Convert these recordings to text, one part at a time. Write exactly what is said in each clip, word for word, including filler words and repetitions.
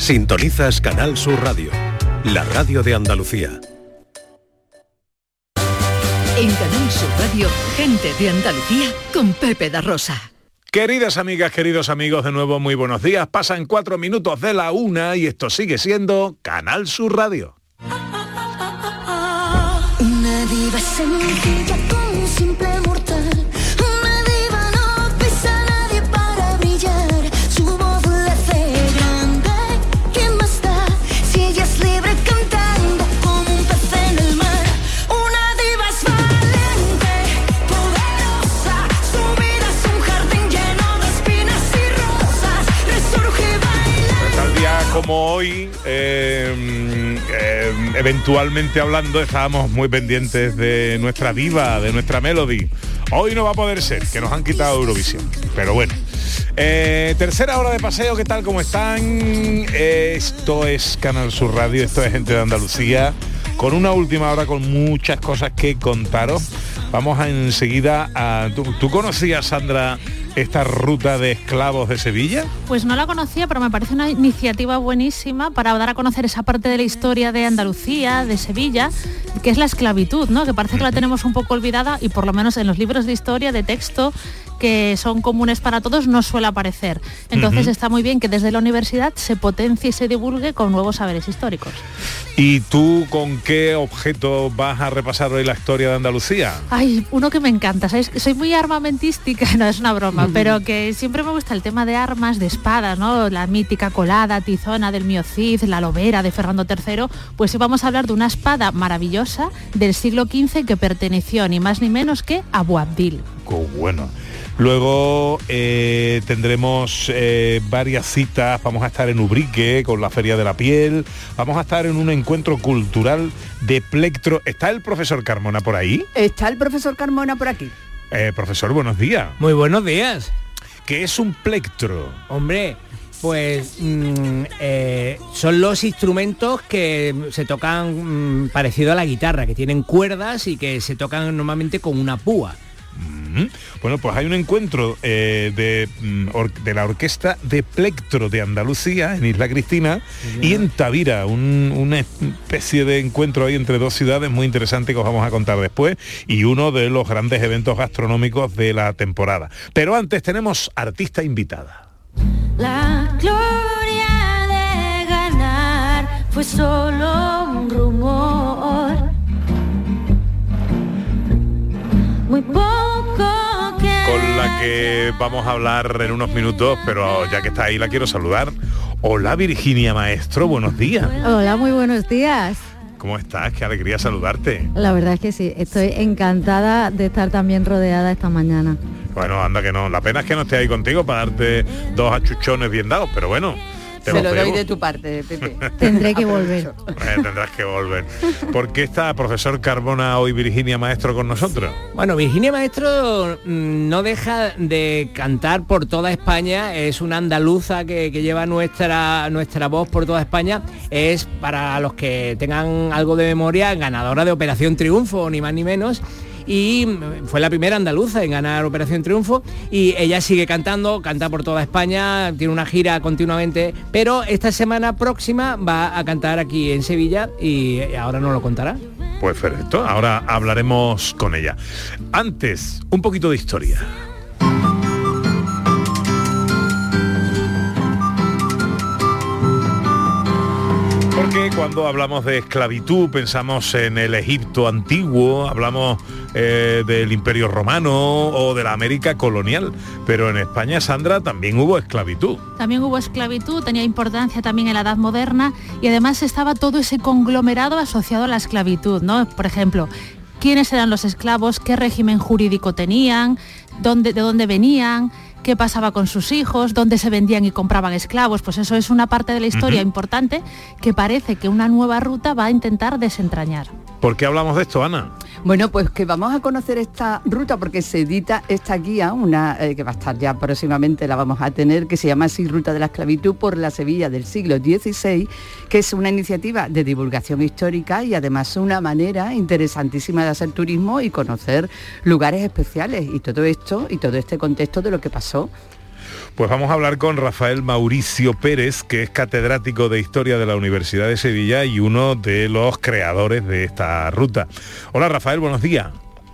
Sintonizas Canal Sur Radio, la radio de Andalucía. En Canal Sur Radio, gente de Andalucía con Pepe da Rosa. Queridas amigas, queridos amigos, de nuevo muy buenos días. Pasan cuatro minutos de la una y esto sigue siendo Canal Sur Radio. Una diva sencilla como un simple mortal. Una diva no pisa a nadie para brillar. Su voz le hace grande. ¿Quién más da? Si ella es libre cantando como un pez en el mar. Una diva es valiente, poderosa. Su vida es un jardín lleno de espinas y rosas. Resurge y baila. Tal día como hoy, eh, eh, eventualmente hablando, estábamos muy pendientes de nuestra diva, de nuestra Melody. Hoy no va a poder ser, que nos han quitado Eurovisión, pero bueno. Eh, tercera hora de paseo, ¿qué tal? ¿Cómo están? Eh, esto es Canal Sur Radio, esto es Gente de Andalucía, con una última hora con muchas cosas que contaros. Vamos a enseguida a... ¿Tú, ¿tú conocías, Sandra, esta ruta de esclavos de Sevilla? Pues no la conocía, pero me parece una iniciativa buenísima para dar a conocer esa parte de la historia de Andalucía, de Sevilla, que es la esclavitud, ¿no? Que parece que la tenemos un poco olvidada y por lo menos en los libros de historia, de texto, que son comunes para todos, no suele aparecer. Entonces uh-huh. está muy bien que desde la universidad se potencie y se divulgue con nuevos saberes históricos. ¿Y tú con qué objeto vas a repasar hoy la historia de Andalucía? Ay, uno que me encanta, ¿sabes? Soy muy armamentística, no es una broma, uh-huh. pero que siempre me gusta el tema de armas, de espadas, ¿no? La mítica colada, tizona del Mío Cid, la lobera de Fernando tercero, pues hoy vamos a hablar de una espada maravillosa del siglo quince que perteneció ni más ni menos que a Boabdil. ¡Qué bueno! Luego eh, tendremos eh, varias citas, vamos a estar en Ubrique con la Feria de la Piel, vamos a estar en un encuentro cultural de plectro. ¿Está el profesor Carmona por ahí? Está el profesor Carmona por aquí. Eh, profesor, buenos días. Muy buenos días. ¿Qué es un plectro? Hombre, pues mmm, eh, son los instrumentos que se tocan mmm, parecido a la guitarra, que tienen cuerdas y que se tocan normalmente con una púa. Bueno, pues hay un encuentro eh, de, or, de la Orquesta de Plectro de Andalucía en Isla Cristina sí, y en Tavira, un, una especie de encuentro ahí entre dos ciudades muy interesante que os vamos a contar después y uno de los grandes eventos gastronómicos de la temporada. Pero antes tenemos artista invitada. La gloria de ganar fue solo un rumor. Muy poco que... Con la que vamos a hablar en unos minutos, pero ya que está ahí la quiero saludar. Hola Virginia Maestro, buenos días. Hola, muy buenos días. ¿Cómo estás? Qué alegría saludarte. La verdad es que sí, estoy encantada de estar también rodeada esta mañana. Bueno, anda que no, la pena es que no esté ahí contigo para darte dos achuchones bien dados, pero bueno. Se lo doy de tu parte, Pepe. Tendré que volver. Eh, tendrás que volver. ¿Por qué está profesor Carmona hoy Virginia Maestro con nosotros? Bueno, Virginia Maestro mmm, no deja de cantar por toda España, es una andaluza que, que lleva nuestra, nuestra voz por toda España, es, para los que tengan algo de memoria, ganadora de Operación Triunfo, ni más ni menos, y fue la primera andaluza en ganar Operación Triunfo y ella sigue cantando, canta por toda España, tiene una gira continuamente, pero esta semana próxima va a cantar aquí en Sevilla y ahora nos lo contará. Pues perfecto, ahora hablaremos con ella. Antes, un poquito de historia. Porque cuando hablamos de esclavitud pensamos en el Egipto antiguo, hablamos eh, del Imperio Romano o de la América colonial, pero en España, Sandra, también hubo esclavitud. También hubo esclavitud, tenía importancia también en la Edad Moderna y además estaba todo ese conglomerado asociado a la esclavitud, ¿no? Por ejemplo, quiénes eran los esclavos, qué régimen jurídico tenían, dónde, de dónde venían, qué pasaba con sus hijos, dónde se vendían y compraban esclavos. Pues eso es una parte de la historia uh-huh. importante que parece que una nueva ruta va a intentar desentrañar. ¿Por qué hablamos de esto, Ana? Bueno, pues que vamos a conocer esta ruta porque se edita esta guía, una eh, que va a estar ya próximamente, la vamos a tener, que se llama así Ruta de la Esclavitud por la Sevilla del siglo dieciséis, que es una iniciativa de divulgación histórica y además una manera interesantísima de hacer turismo y conocer lugares especiales y todo esto y todo este contexto de lo que pasó. Pues vamos a hablar con Rafael Mauricio Pérez, que es catedrático de Historia de la Universidad de Sevilla y uno de los creadores de esta ruta. Hola Rafael, buenos días.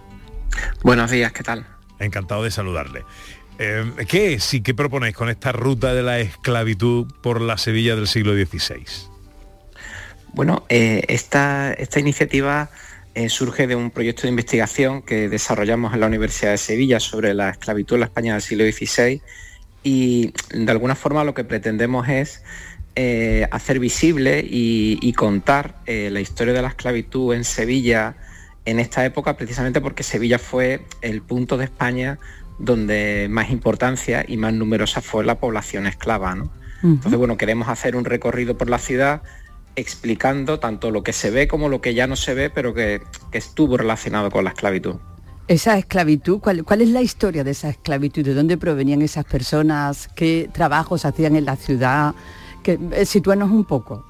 Buenos días, ¿qué tal? Encantado de saludarle. Eh, ¿Qué es y qué proponéis con esta ruta de la esclavitud por la Sevilla del siglo dieciséis? Bueno, eh, esta, esta iniciativa eh, surge de un proyecto de investigación que desarrollamos en la Universidad de Sevilla sobre la esclavitud en la España del siglo dieciséis y de alguna forma lo que pretendemos es eh, hacer visible y, y contar eh, la historia de la esclavitud en Sevilla en esta época, precisamente porque Sevilla fue el punto de España donde más importancia y más numerosa fue la población esclava, ¿no? Uh-huh. Entonces, bueno, queremos hacer un recorrido por la ciudad explicando tanto lo que se ve como lo que ya no se ve, pero que, que estuvo relacionado con la esclavitud. Esa esclavitud, ¿cuál, ¿cuál es la historia de esa esclavitud? ¿De dónde provenían esas personas? ¿Qué trabajos hacían en la ciudad? Que, eh, sitúanos un poco.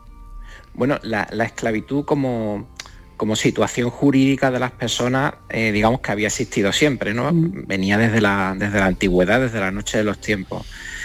Bueno, la, la esclavitud como... como situación jurídica de las personas, eh, digamos que había existido siempre, ¿no? Mm. Venía desde la, desde la antigüedad, desde la noche de los tiempos.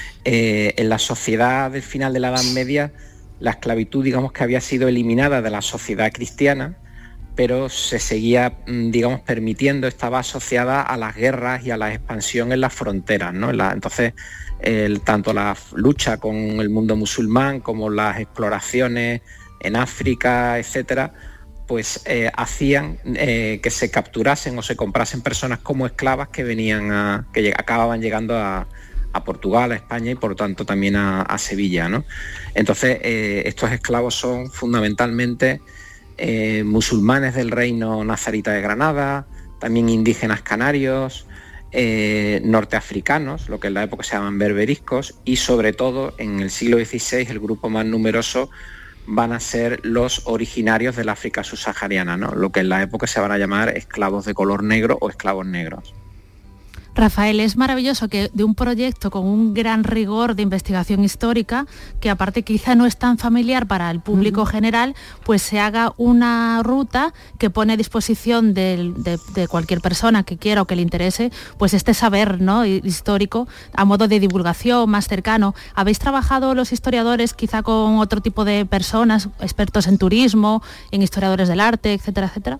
Eh, en la sociedad del final de la Edad Media, la esclavitud, digamos que había sido eliminada de la sociedad cristiana, pero se seguía, digamos, permitiendo, estaba asociada a las guerras y a la expansión en las fronteras, ¿no? En la, entonces, el, tanto la lucha con el mundo musulmán como las exploraciones en África, etcétera, pues eh, hacían eh, que se capturasen o se comprasen personas como esclavas que venían a, que lleg- acababan llegando a, a Portugal, a España y por tanto también a, a Sevilla, ¿no? Entonces eh, estos esclavos son fundamentalmente eh, musulmanes del reino nazarita de Granada, también indígenas canarios, eh, norteafricanos, lo que en la época se llaman berberiscos, y sobre todo en el siglo dieciséis el grupo más numeroso van a ser los originarios del África subsahariana, ¿no? Lo que en la época se van a llamar esclavos de color negro o esclavos negros. Rafael, es maravilloso que de un proyecto con un gran rigor de investigación histórica, que aparte quizá no es tan familiar para el público uh-huh. general, pues se haga una ruta que pone a disposición de, de, de cualquier persona que quiera o que le interese, pues este saber, ¿no?, histórico a modo de divulgación más cercano. ¿Habéis trabajado los historiadores quizá con otro tipo de personas, expertos en turismo, en historiadores del arte, etcétera, etcétera?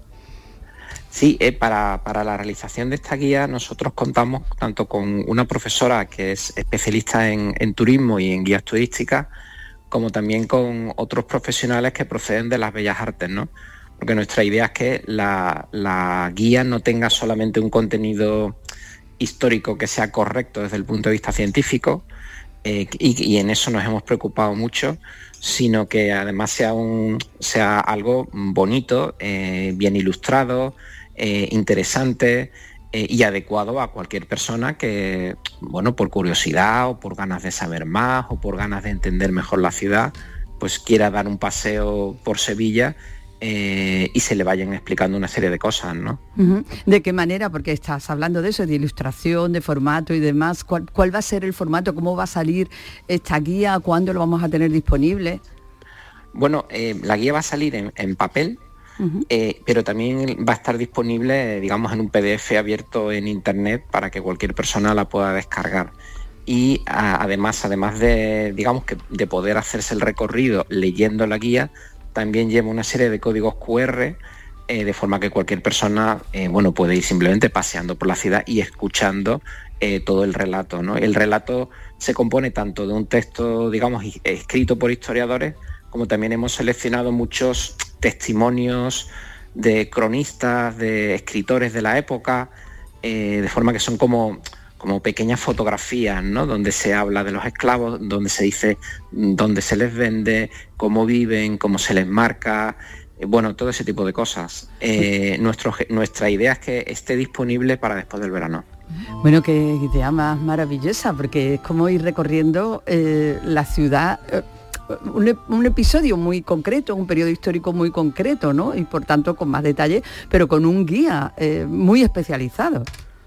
Sí, eh, para, para la realización de esta guía nosotros contamos tanto con una profesora que es especialista en, en turismo y en guías turísticas, como también con otros profesionales que proceden de las bellas artes, ¿no? Porque nuestra idea es que la, la guía no tenga solamente un contenido histórico que sea correcto desde el punto de vista científico, eh, y, y en eso nos hemos preocupado mucho, sino que además sea, un, sea algo bonito, eh, bien ilustrado, Eh, interesante eh, y adecuado a cualquier persona que, bueno, por curiosidad o por ganas de saber más o por ganas de entender mejor la ciudad, pues quiera dar un paseo por Sevilla eh, y se le vayan explicando una serie de cosas, ¿no? Uh-huh. ¿De qué manera? Porque estás hablando de eso, de ilustración, de formato y demás. ¿Cuál, cuál va a ser el formato? ¿Cómo va a salir esta guía? ¿Cuándo lo vamos a tener disponible? Bueno, eh, la guía va a salir en, en papel. Uh-huh. Eh, pero también va a estar disponible, digamos, en un P D F abierto en internet para que cualquier persona la pueda descargar. Y a, además, además de, digamos, que de poder hacerse el recorrido leyendo la guía, también lleva una serie de códigos cu erre, eh, de forma que cualquier persona, eh, bueno, puede ir simplemente paseando por la ciudad y escuchando eh, todo el relato, ¿no? El relato se compone tanto de un texto, digamos, escrito por historiadores, como también hemos seleccionado muchos testimonios de cronistas, de escritores de la época, eh, de forma que son como, como pequeñas fotografías, ¿no?, donde se habla de los esclavos, donde se dice dónde se les vende, cómo viven, cómo se les marca, eh, bueno, todo ese tipo de cosas. Eh, nuestro, nuestra idea es que esté disponible para después del verano. Bueno, qué idea más maravillosa, porque es como ir recorriendo eh, la ciudad... Eh, Un, un episodio muy concreto, un periodo histórico muy concreto, ¿no? Y por tanto con más detalle, pero con un guía eh, muy especializado.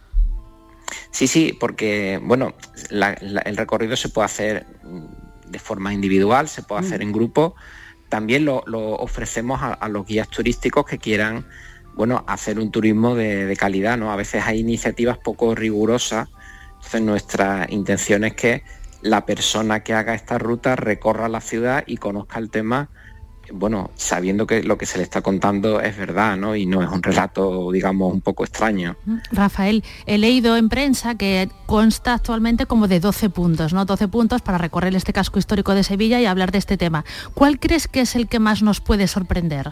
Sí, sí, porque, bueno, la, la, el recorrido se puede hacer de forma individual, se puede hacer en grupo. También lo, lo ofrecemos a, a los guías turísticos que quieran, bueno, hacer un turismo de, de calidad, ¿no? A veces hay iniciativas poco rigurosas Entonces nuestra intención es que la persona que haga esta ruta recorra la ciudad y conozca el tema, bueno, sabiendo que lo que se le está contando es verdad, ¿no? Y no es un relato, digamos, un poco extraño. Rafael, he leído en prensa que consta actualmente como de doce puntos, ¿no? doce puntos para recorrer este casco histórico de Sevilla y hablar de este tema. ¿Cuál crees que es el que más nos puede sorprender?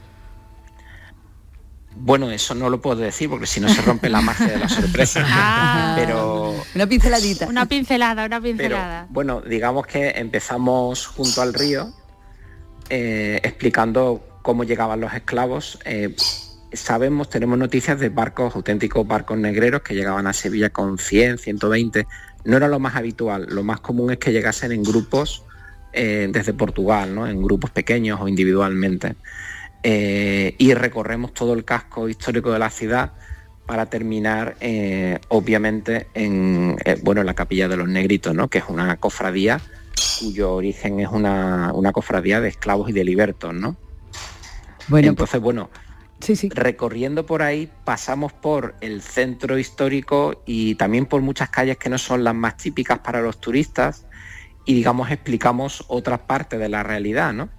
Bueno, eso no lo puedo decir porque si no se rompe la magia de la sorpresa. Ah. Pero una pinceladita. Una pincelada, una pincelada. Pero, bueno, digamos que empezamos junto al río eh, explicando cómo llegaban los esclavos. Eh, sabemos, tenemos noticias de barcos, auténticos barcos negreros que llegaban a Sevilla con cien, ciento veinte. No era lo más habitual. Lo más común es que llegasen en grupos eh, desde Portugal, ¿no? En grupos pequeños o individualmente. Eh, y recorremos todo el casco histórico de la ciudad para terminar eh, obviamente en, eh, bueno, en la Capilla de los Negritos, ¿no? Que es una cofradía cuyo origen es una, una cofradía de esclavos y de libertos, ¿no? Bueno, entonces bueno, sí, sí. Recorriendo por ahí pasamos por el centro histórico y también por muchas calles que no son las más típicas para los turistas y digamos explicamos otras partes de la realidad, ¿no?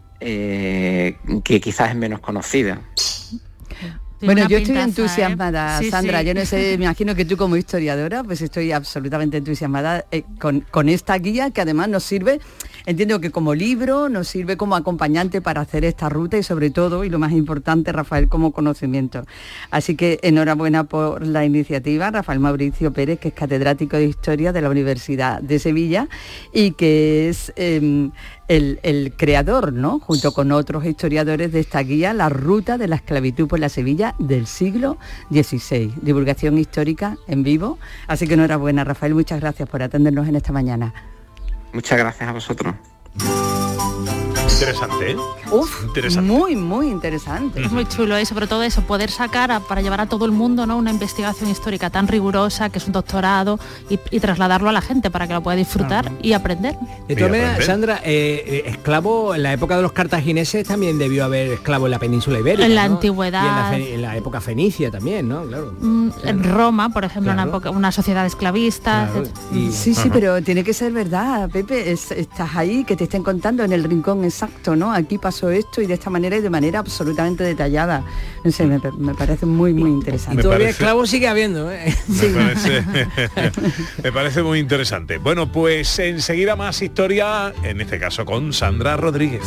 Eh, que quizás es menos conocida. Bueno, yo estoy entusiasmada, ¿eh? Sí, Sandra, sí. yo no sé, me imagino que tú como historiadora, pues estoy absolutamente entusiasmada eh, con, con esta guía que además nos sirve, entiendo que como libro, nos sirve como acompañante para hacer esta ruta y sobre todo, y lo más importante, Rafael, como conocimiento. Así que enhorabuena por la iniciativa, Rafael Mauricio Pérez, que es catedrático de Historia de la Universidad de Sevilla y que es eh, el, el creador, ¿no?, junto con otros historiadores de esta guía, La Ruta de la Esclavitud por la Sevilla del siglo dieciséis. Divulgación histórica en vivo. Así que enhorabuena, Rafael, muchas gracias por atendernos en esta mañana. Muchas gracias a vosotros. Interesante, ¿eh? Uf, interesante. Muy, muy interesante. Es muy chulo, y sobre todo eso, poder sacar a, para llevar a todo el mundo, ¿no?, una investigación histórica tan rigurosa, que es un doctorado, y, y trasladarlo a la gente para que lo pueda disfrutar uh-huh. y aprender. De todas maneras, Sandra, eh, eh, esclavo, en la época de los cartagineses también debió haber esclavo en la península ibérica, en la ¿no? antigüedad. Y en la, fe, en la época fenicia también, ¿no? Claro. Mm, en Roma, por ejemplo, claro. una, época, una sociedad esclavista. Claro. Y, sí, sí, uh-huh. pero tiene que ser verdad, Pepe, es, estás ahí, que te estén contando en el rincón exacto, ¿no? Aquí pasó esto y de esta manera y de manera absolutamente detallada. No sé, me, me parece muy, muy interesante. Y todavía parece, esclavos sigue habiendo, ¿eh? Me, parece, me parece muy interesante. Bueno, pues enseguida más historia, en este caso con Sandra Rodríguez.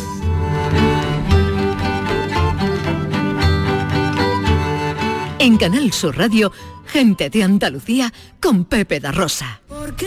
En Canal Sur Radio, Gente de Andalucía con Pepe da Rosa.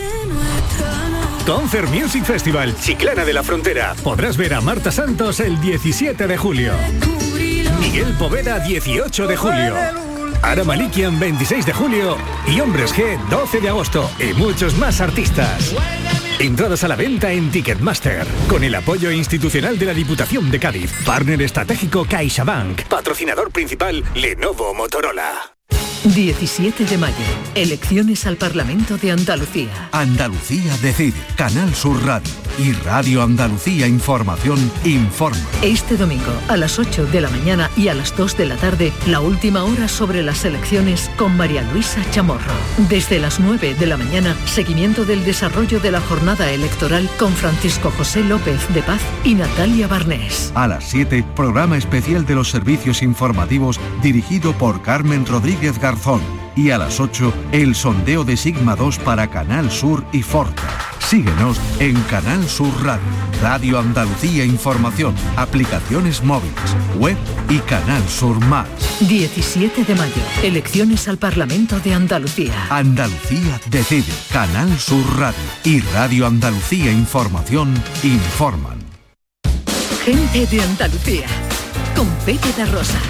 Concert Music Festival Chiclana de la Frontera. Podrás ver a Marta Santos el diecisiete de julio. Miguel Poveda dieciocho de julio. Ara Malikian veintiséis de julio. Y Hombres G doce de agosto. Y muchos más artistas. Entradas a la venta en Ticketmaster. Con el apoyo institucional de la Diputación de Cádiz. Partner estratégico CaixaBank. Patrocinador principal Lenovo Motorola. diecisiete de mayo, elecciones al Parlamento de Andalucía. Andalucía decide. Canal Sur Radio y Radio Andalucía Información informa. Este domingo a las ocho de la mañana y a las dos de la tarde, la última hora sobre las elecciones con María Luisa Chamorro. Desde las nueve de la mañana, seguimiento del desarrollo de la jornada electoral con Francisco José López de Paz y Natalia Barnés. A las siete, programa especial de los servicios informativos dirigido por Carmen Rodríguez Garzón. Y a las ocho, el sondeo de Sigma dos para Canal Sur y Forta. Síguenos en Canal Sur Radio, Radio Andalucía Información, aplicaciones móviles, web y Canal Sur Más. diecisiete de mayo, elecciones al Parlamento de Andalucía. Andalucía decide. Canal Sur Radio y Radio Andalucía Información informan. Gente de Andalucía, con Pepe da Rosa.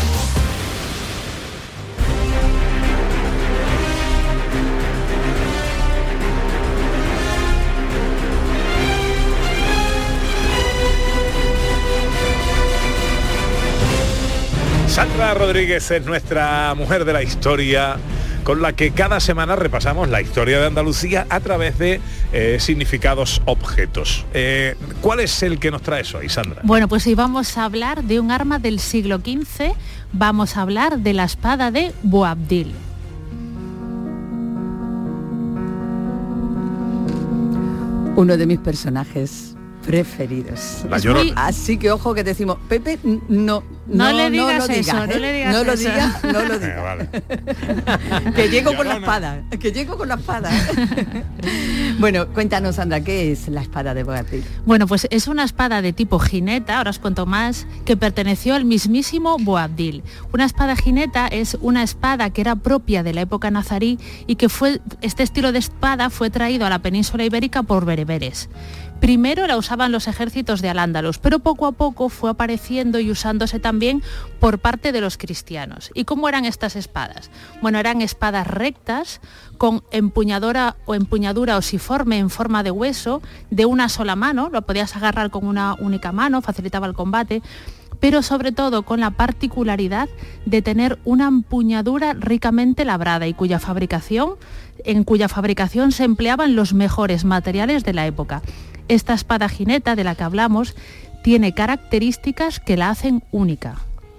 Sandra Rodríguez es nuestra mujer de la historia, con la que cada semana repasamos la historia de Andalucía a través de eh, significados objetos. Eh, ¿Cuál es el que nos traes hoy, Sandra? Bueno, pues hoy vamos a hablar de un arma del siglo quince, vamos a hablar de la espada de Boabdil. Uno de mis personajes preferidos. La Llorona. Así que ojo que decimos, Pepe, no, no, No le digas no lo eso, digas, no ¿eh? le digas no lo eso. digas, no lo digas. Venga, vale. Que llego con la Llorona. espada, que llego con la espada. Bueno, cuéntanos, Sandra, ¿qué es la espada de Boabdil? Bueno, pues es una espada de tipo jineta, ahora os cuento más, que perteneció al mismísimo Boabdil. Una espada jineta es una espada que era propia de la época nazarí y que fue, este estilo de espada fue traído a la península ibérica por bereberes. Primero la usaban los ejércitos de Al-Ándalus, pero poco a poco fue apareciendo y usándose también por parte de los cristianos. ¿Y cómo eran estas espadas? Bueno, eran espadas rectas, con empuñadura o empuñadura osiforme en forma de hueso, de una sola mano, lo podías agarrar con una única mano, facilitaba el combate, pero sobre todo con la particularidad de tener una empuñadura ricamente labrada y cuya fabricación, en cuya fabricación se empleaban los mejores materiales de la época. Esta espada jineta de la que hablamos tiene características que la hacen única.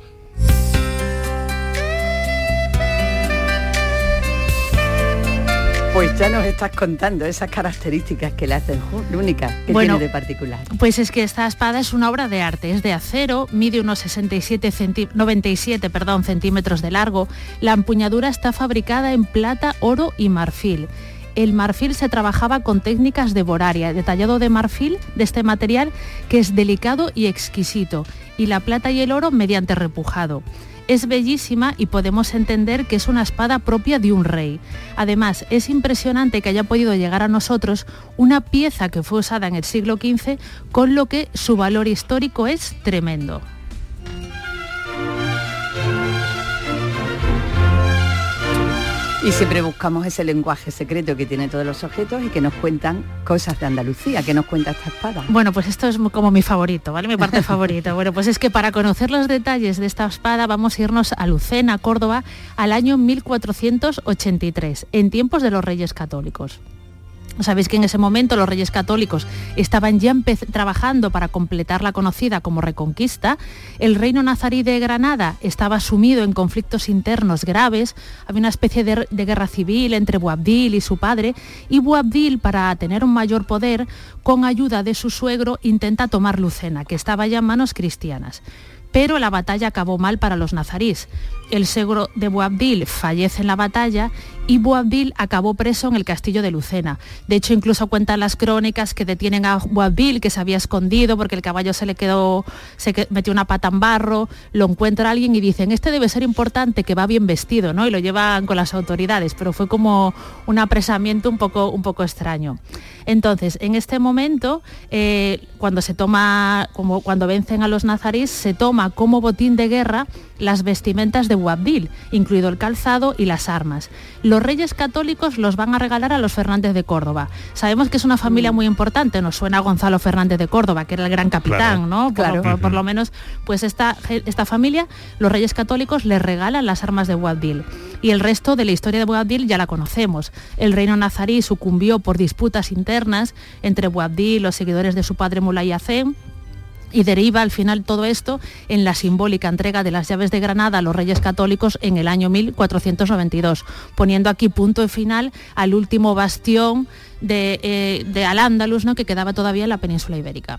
Pues ya nos estás contando esas características que la hacen ju- única, que Bueno, tiene de particular. Pues es que esta espada es una obra de arte, es de acero, mide unos sesenta y siete centi- noventa y siete perdón, centímetros de largo, la empuñadura está fabricada en plata, oro y marfil. El marfil se trabajaba con técnicas de boraria, detallado de marfil de este material que es delicado y exquisito, y la plata y el oro mediante repujado. Es bellísima y podemos entender que es una espada propia de un rey. Además, es impresionante que haya podido llegar a nosotros una pieza que fue usada en el siglo quince, con lo que su valor histórico es tremendo. Y siempre buscamos ese lenguaje secreto que tiene todos los objetos y que nos cuentan cosas de Andalucía, que nos cuenta esta espada. Bueno, pues esto es como mi favorito, ¿vale? Mi parte favorita. Bueno, pues es que para conocer los detalles de esta espada vamos a irnos a Lucena, Córdoba, al año mil cuatrocientos ochenta y tres, en tiempos de los Reyes Católicos. Sabéis que en ese momento los Reyes Católicos estaban ya empe- trabajando para completar la conocida como Reconquista. El reino nazarí de Granada estaba sumido en conflictos internos graves. Había una especie de, de guerra civil entre Boabdil y su padre. Y Boabdil, para tener un mayor poder, con ayuda de su suegro, intenta tomar Lucena, que estaba ya en manos cristianas. Pero la batalla acabó mal para los nazarís. El suegro de Boabdil fallece en la batalla y Boabdil acabó preso en el castillo de Lucena. De hecho, incluso cuentan las crónicas que detienen a Boabdil, que se había escondido porque el caballo se le quedó, se que- metió una pata en barro, lo encuentra alguien y dicen, este debe ser importante, que va bien vestido, ¿no? Y lo llevan con las autoridades, pero fue como un apresamiento un poco, un poco extraño. Entonces, en este momento, eh, cuando se toma, como cuando vencen a los nazarís, se toma como botín de guerra las vestimentas de Boabdil, incluido el calzado y las armas. Los reyes católicos los van a regalar a los Fernández de Córdoba. Sabemos que es una familia muy importante, nos suena a Gonzalo Fernández de Córdoba, que era el gran capitán, Claro, ¿no? Por, claro. por- por lo menos, pues esta, esta familia, los reyes católicos les regalan las armas de Boabdil. Y el resto de la historia de Boabdil ya la conocemos. El reino nazarí sucumbió por disputas internas entre Boabdil y los seguidores de su padre Mulay Hacén, y deriva al final todo esto en la simbólica entrega de las llaves de Granada a los reyes católicos en el año mil cuatrocientos noventa y dos, poniendo aquí punto final al último bastión de, eh, de Al-Ándalus, ¿no?, que quedaba todavía en la península ibérica.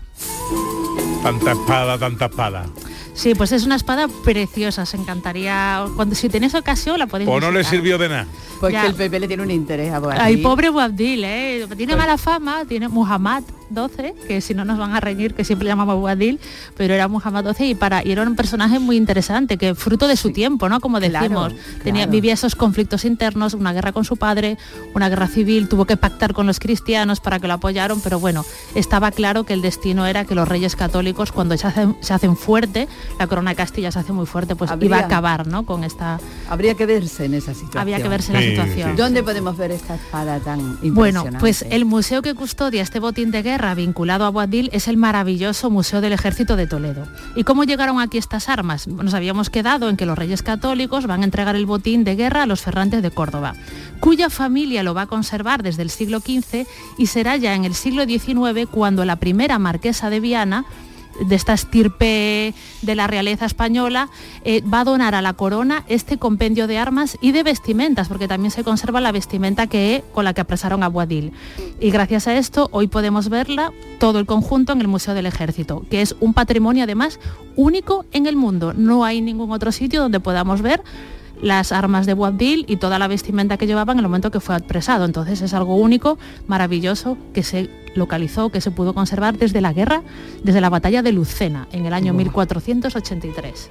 Tanta espada, tanta espada. Sí, pues es una espada preciosa, os encantaría, cuando si tenéis ocasión la podéis O no le visitar. sirvió de nada. Pues Ya. que el Pepe le tiene un interés a Boabdil. Ay, pobre Boabdil, ¿eh? Tiene Pues- mala fama, tiene Muhammad doce, que si no nos van a reñir, que siempre llamamos Boabdil, pero era Muhammad doce y, para, y era un personaje muy interesante, que fruto de su tiempo, ¿no? Como Claro, decimos, tenía, claro. vivía esos conflictos internos, una guerra con su padre, una guerra civil, tuvo que pactar con los cristianos para que lo apoyaron, pero bueno, estaba claro que el destino era que los reyes católicos, cuando se hacen, se hacen fuerte, la corona de Castilla se hace muy fuerte, pues Habría- iba a acabar, ¿no? Con esta... Habría que verse en esa situación. Había que verse en la Sí, situación. sí. ¿Dónde podemos ver esta espada tan impresionante? Bueno, pues el museo que custodia este botín de guerra vinculado a Boabdil es el maravilloso Museo del Ejército de Toledo. ¿Y cómo llegaron aquí estas armas? Nos habíamos quedado en que los reyes católicos van a entregar el botín de guerra a los Fernández de Córdoba, cuya familia lo va a conservar desde el siglo quince y será ya en el siglo diecinueve cuando la primera marquesa de Viana de esta estirpe de la realeza española, eh, va a donar a la corona este compendio de armas y de vestimentas, porque también se conserva la vestimenta que, con la que apresaron a Boabdil. Y gracias a esto hoy podemos verla, todo el conjunto, en el Museo del Ejército, que es un patrimonio además único en el mundo. No hay ningún otro sitio donde podamos ver las armas de Boabdil y toda la vestimenta que llevaba en el momento que fue apresado. Entonces es algo único, maravilloso, que se localizó, que se pudo conservar desde la guerra, desde la batalla de Lucena, en el año mil cuatrocientos ochenta y tres.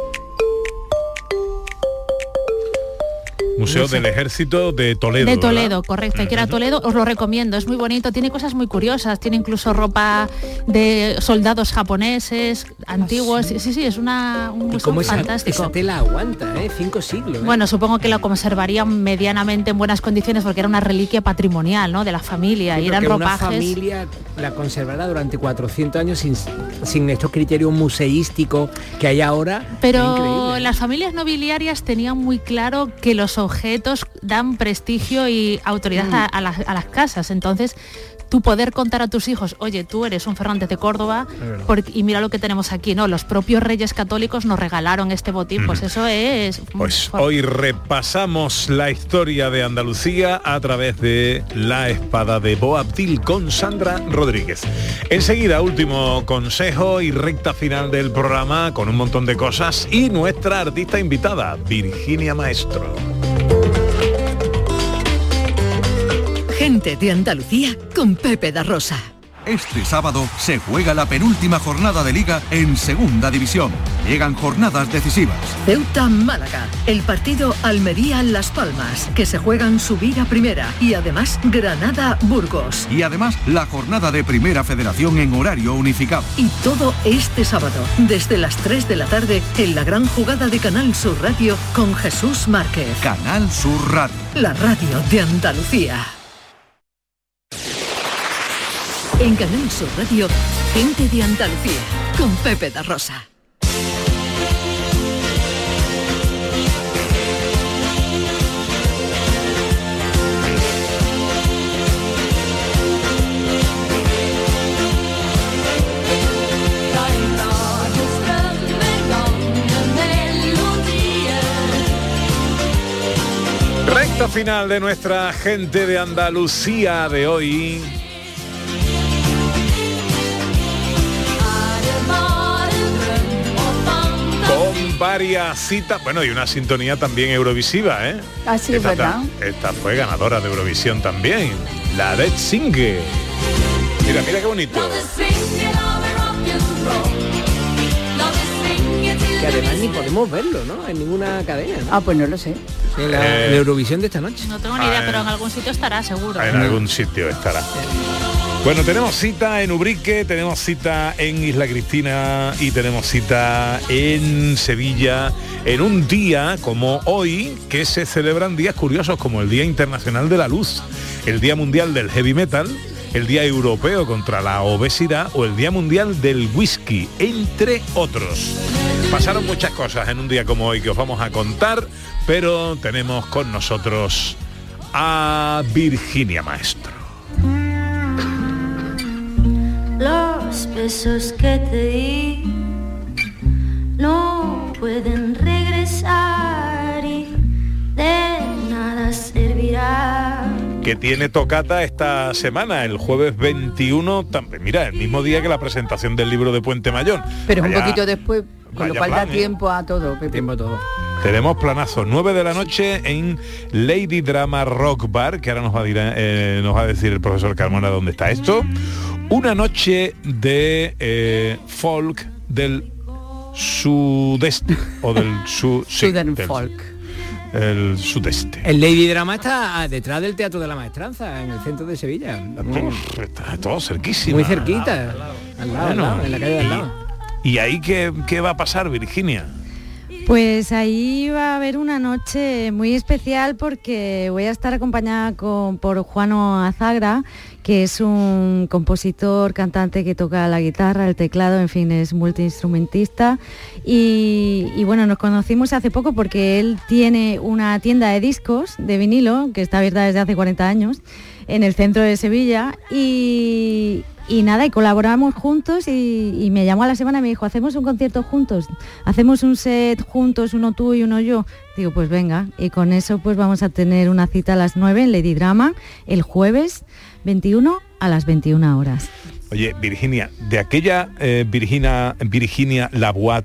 Museo del Ejército de Toledo. De Toledo, ¿verdad? correcto. Hay que ir a Toledo, os lo recomiendo, es muy bonito, tiene cosas muy curiosas, tiene incluso ropa de soldados japoneses, antiguos, sí, sí, sí, es una, un museo ¿Cómo esa, fantástico. esa tela aguanta, ¿eh? Cinco siglos. ¿eh? Bueno, supongo que la conservarían medianamente en buenas condiciones porque era una reliquia patrimonial, ¿no?, de la familia, Sí, y eran una ropajes. familia la conservará durante cuatrocientos años sin, sin estos criterios museísticos que hay ahora. Pero las familias nobiliarias tenían muy claro que los objetos dan prestigio y autoridad Mm. a, a las, a las casas. Entonces, tú poder contar a tus hijos, oye, tú eres un Fernández de Córdoba, porque, y mira lo que tenemos aquí, ¿no? Los propios reyes católicos nos regalaron este botín, pues eso es... Pues hoy repasamos la historia de Andalucía a través de La espada de Boabdil con Sandra Rodríguez. Enseguida, último consejo y recta final del programa con un montón de cosas y nuestra artista invitada, Virginia Maestro. Gente de Andalucía con Pepe da Rosa. Este sábado se juega la penúltima jornada de Liga en Segunda División. Llegan jornadas decisivas. Ceuta-Málaga, el partido Almería-Las Palmas, que se juegan subir a primera, y además Granada-Burgos. Y además la jornada de Primera Federación en horario unificado. Y todo este sábado, desde las tres de la tarde, en la gran jugada de Canal Sur Radio con Jesús Márquez. Canal Sur Radio. La radio de Andalucía. En Canal Sur Radio, Gente de Andalucía, con Pepe da Rosa. Recta final de nuestra Gente de Andalucía de hoy. Con varias citas, bueno, y una sintonía también eurovisiva, ¿eh? Así es, esta, ¿verdad? Esta fue ganadora de Eurovisión también, la Red Singer. Mira, mira qué bonito. Que además ni podemos verlo, ¿no? En ninguna cadena, ¿no? Ah, pues no lo sé. En la, Eh, la Eurovisión de esta noche. No tengo ni idea, Ah, pero en algún sitio estará seguro. En algún sitio estará. Bueno, tenemos cita en Ubrique, tenemos cita en Isla Cristina y tenemos cita en Sevilla en un día como hoy que se celebran días curiosos como el Día Internacional de la Luz, el Día Mundial del Heavy Metal, el Día Europeo contra la Obesidad o el Día Mundial del Whisky, entre otros. Pasaron muchas cosas en un día como hoy que os vamos a contar, pero tenemos con nosotros a Virginia Maestro. Los besos que te di no pueden regresar y de nada servirá. Que tiene tocata esta semana, el jueves veintiuno, también, mira, el mismo día que la presentación del libro de Puente Mayón. Pero Vaya- un poquito después, con lo vaya cual plan, da ¿eh? tiempo a todo, Pepe. Tiempo todo. Tenemos planazo, nueve de la noche en Lady Drama Rock Bar, que ahora nos va a, dir- eh, nos va a decir el profesor Carmona dónde está esto. Una noche de eh, folk del sudeste, o del su, sí, Southern del- folk. el sudeste. El Lady Drama está detrás del Teatro de la Maestranza, en el centro de Sevilla. Uf, está todo cerquísimo. Muy cerquita. Al lado, al Bueno, lado, en la calle de al y- lado. ¿Y ahí qué, qué va a pasar, Virginia? Pues ahí va a haber una noche muy especial porque voy a estar acompañada con, por Juano Azagra, que es un compositor, cantante que toca la guitarra, el teclado, en fin, es multiinstrumentista. Y, y bueno, nos conocimos hace poco porque él tiene una tienda de discos de vinilo que está abierta desde hace cuarenta años en el centro de Sevilla y, Y nada, y colaboramos juntos y, y me llamó a la semana y me dijo, hacemos un concierto juntos, hacemos un set juntos, uno tú y uno yo. Digo, pues venga, y con eso pues vamos a tener una cita a las nueve en Lady Drama el jueves veintiuno a las veintiuna horas. Oye, Virginia, de aquella eh, Virginia, Virginia Laboat,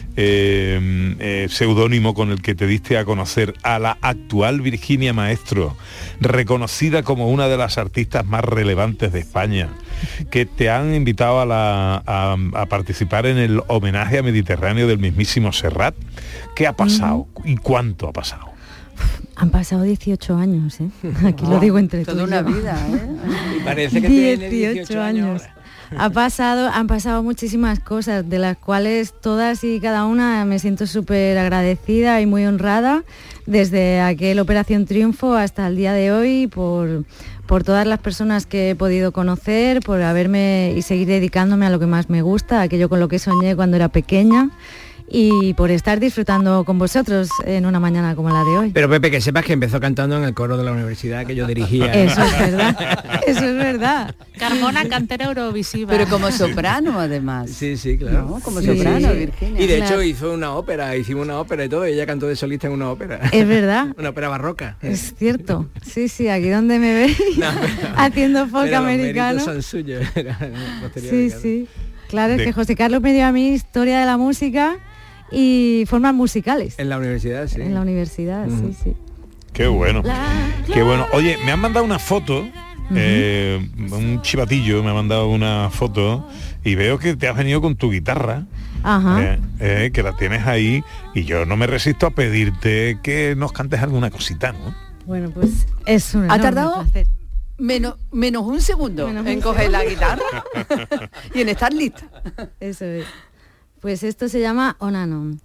eh, eh, seudónimo con el que te diste a conocer, a la actual Virginia Maestro, reconocida como una de las artistas más relevantes de España, que te han invitado a, la, a, a participar en el homenaje a Mediterráneo del mismísimo Serrat. ¿Qué ha pasado uh-huh. y cuánto ha pasado? Han pasado dieciocho años, ¿eh? Aquí oh, lo digo entre toda una vida, ¿eh? Y parece que tiene dieciocho años. Ha pasado, han pasado muchísimas cosas, de las cuales todas y cada una me siento súper agradecida y muy honrada, desde aquel Operación Triunfo hasta el día de hoy, por, por todas las personas que he podido conocer, por haberme y seguir dedicándome a lo que más me gusta, aquello con lo que soñé cuando era pequeña, y por estar disfrutando con vosotros en una mañana como la de hoy. Pero Pepe, que sepas que empezó cantando en el coro de la universidad que yo dirigía. Eso es verdad, eso es verdad. Carmona, cantera eurovisiva. Pero como soprano, además. Sí, sí, claro. ¿No? Como sí, soprano, sí. Virginia. Y de hecho claro. hizo una ópera, hicimos una ópera y todo, y ella cantó de solista en una ópera. Es verdad. Una ópera barroca. Es cierto. Sí, sí, aquí donde me veis no, pero, haciendo folk pero americano. Los méritos son suyos. Sí, sí. Claro, es que José Carlos me dio a mí historia de la música y formas musicales. En la universidad, sí. En la universidad, mm. sí, sí. Qué bueno, qué bueno. Oye, me han mandado una foto, uh-huh. eh, un chivatillo me ha mandado una foto y veo que te has venido con tu guitarra. Ajá. Eh, eh, que la tienes ahí y yo no me resisto a pedirte que nos cantes alguna cosita, ¿no? Bueno, pues es un ¿Ha tardado menos, menos un segundo menos en un coger segundo. La guitarra y en estar lista? Eso es. Pues esto se llama On and On.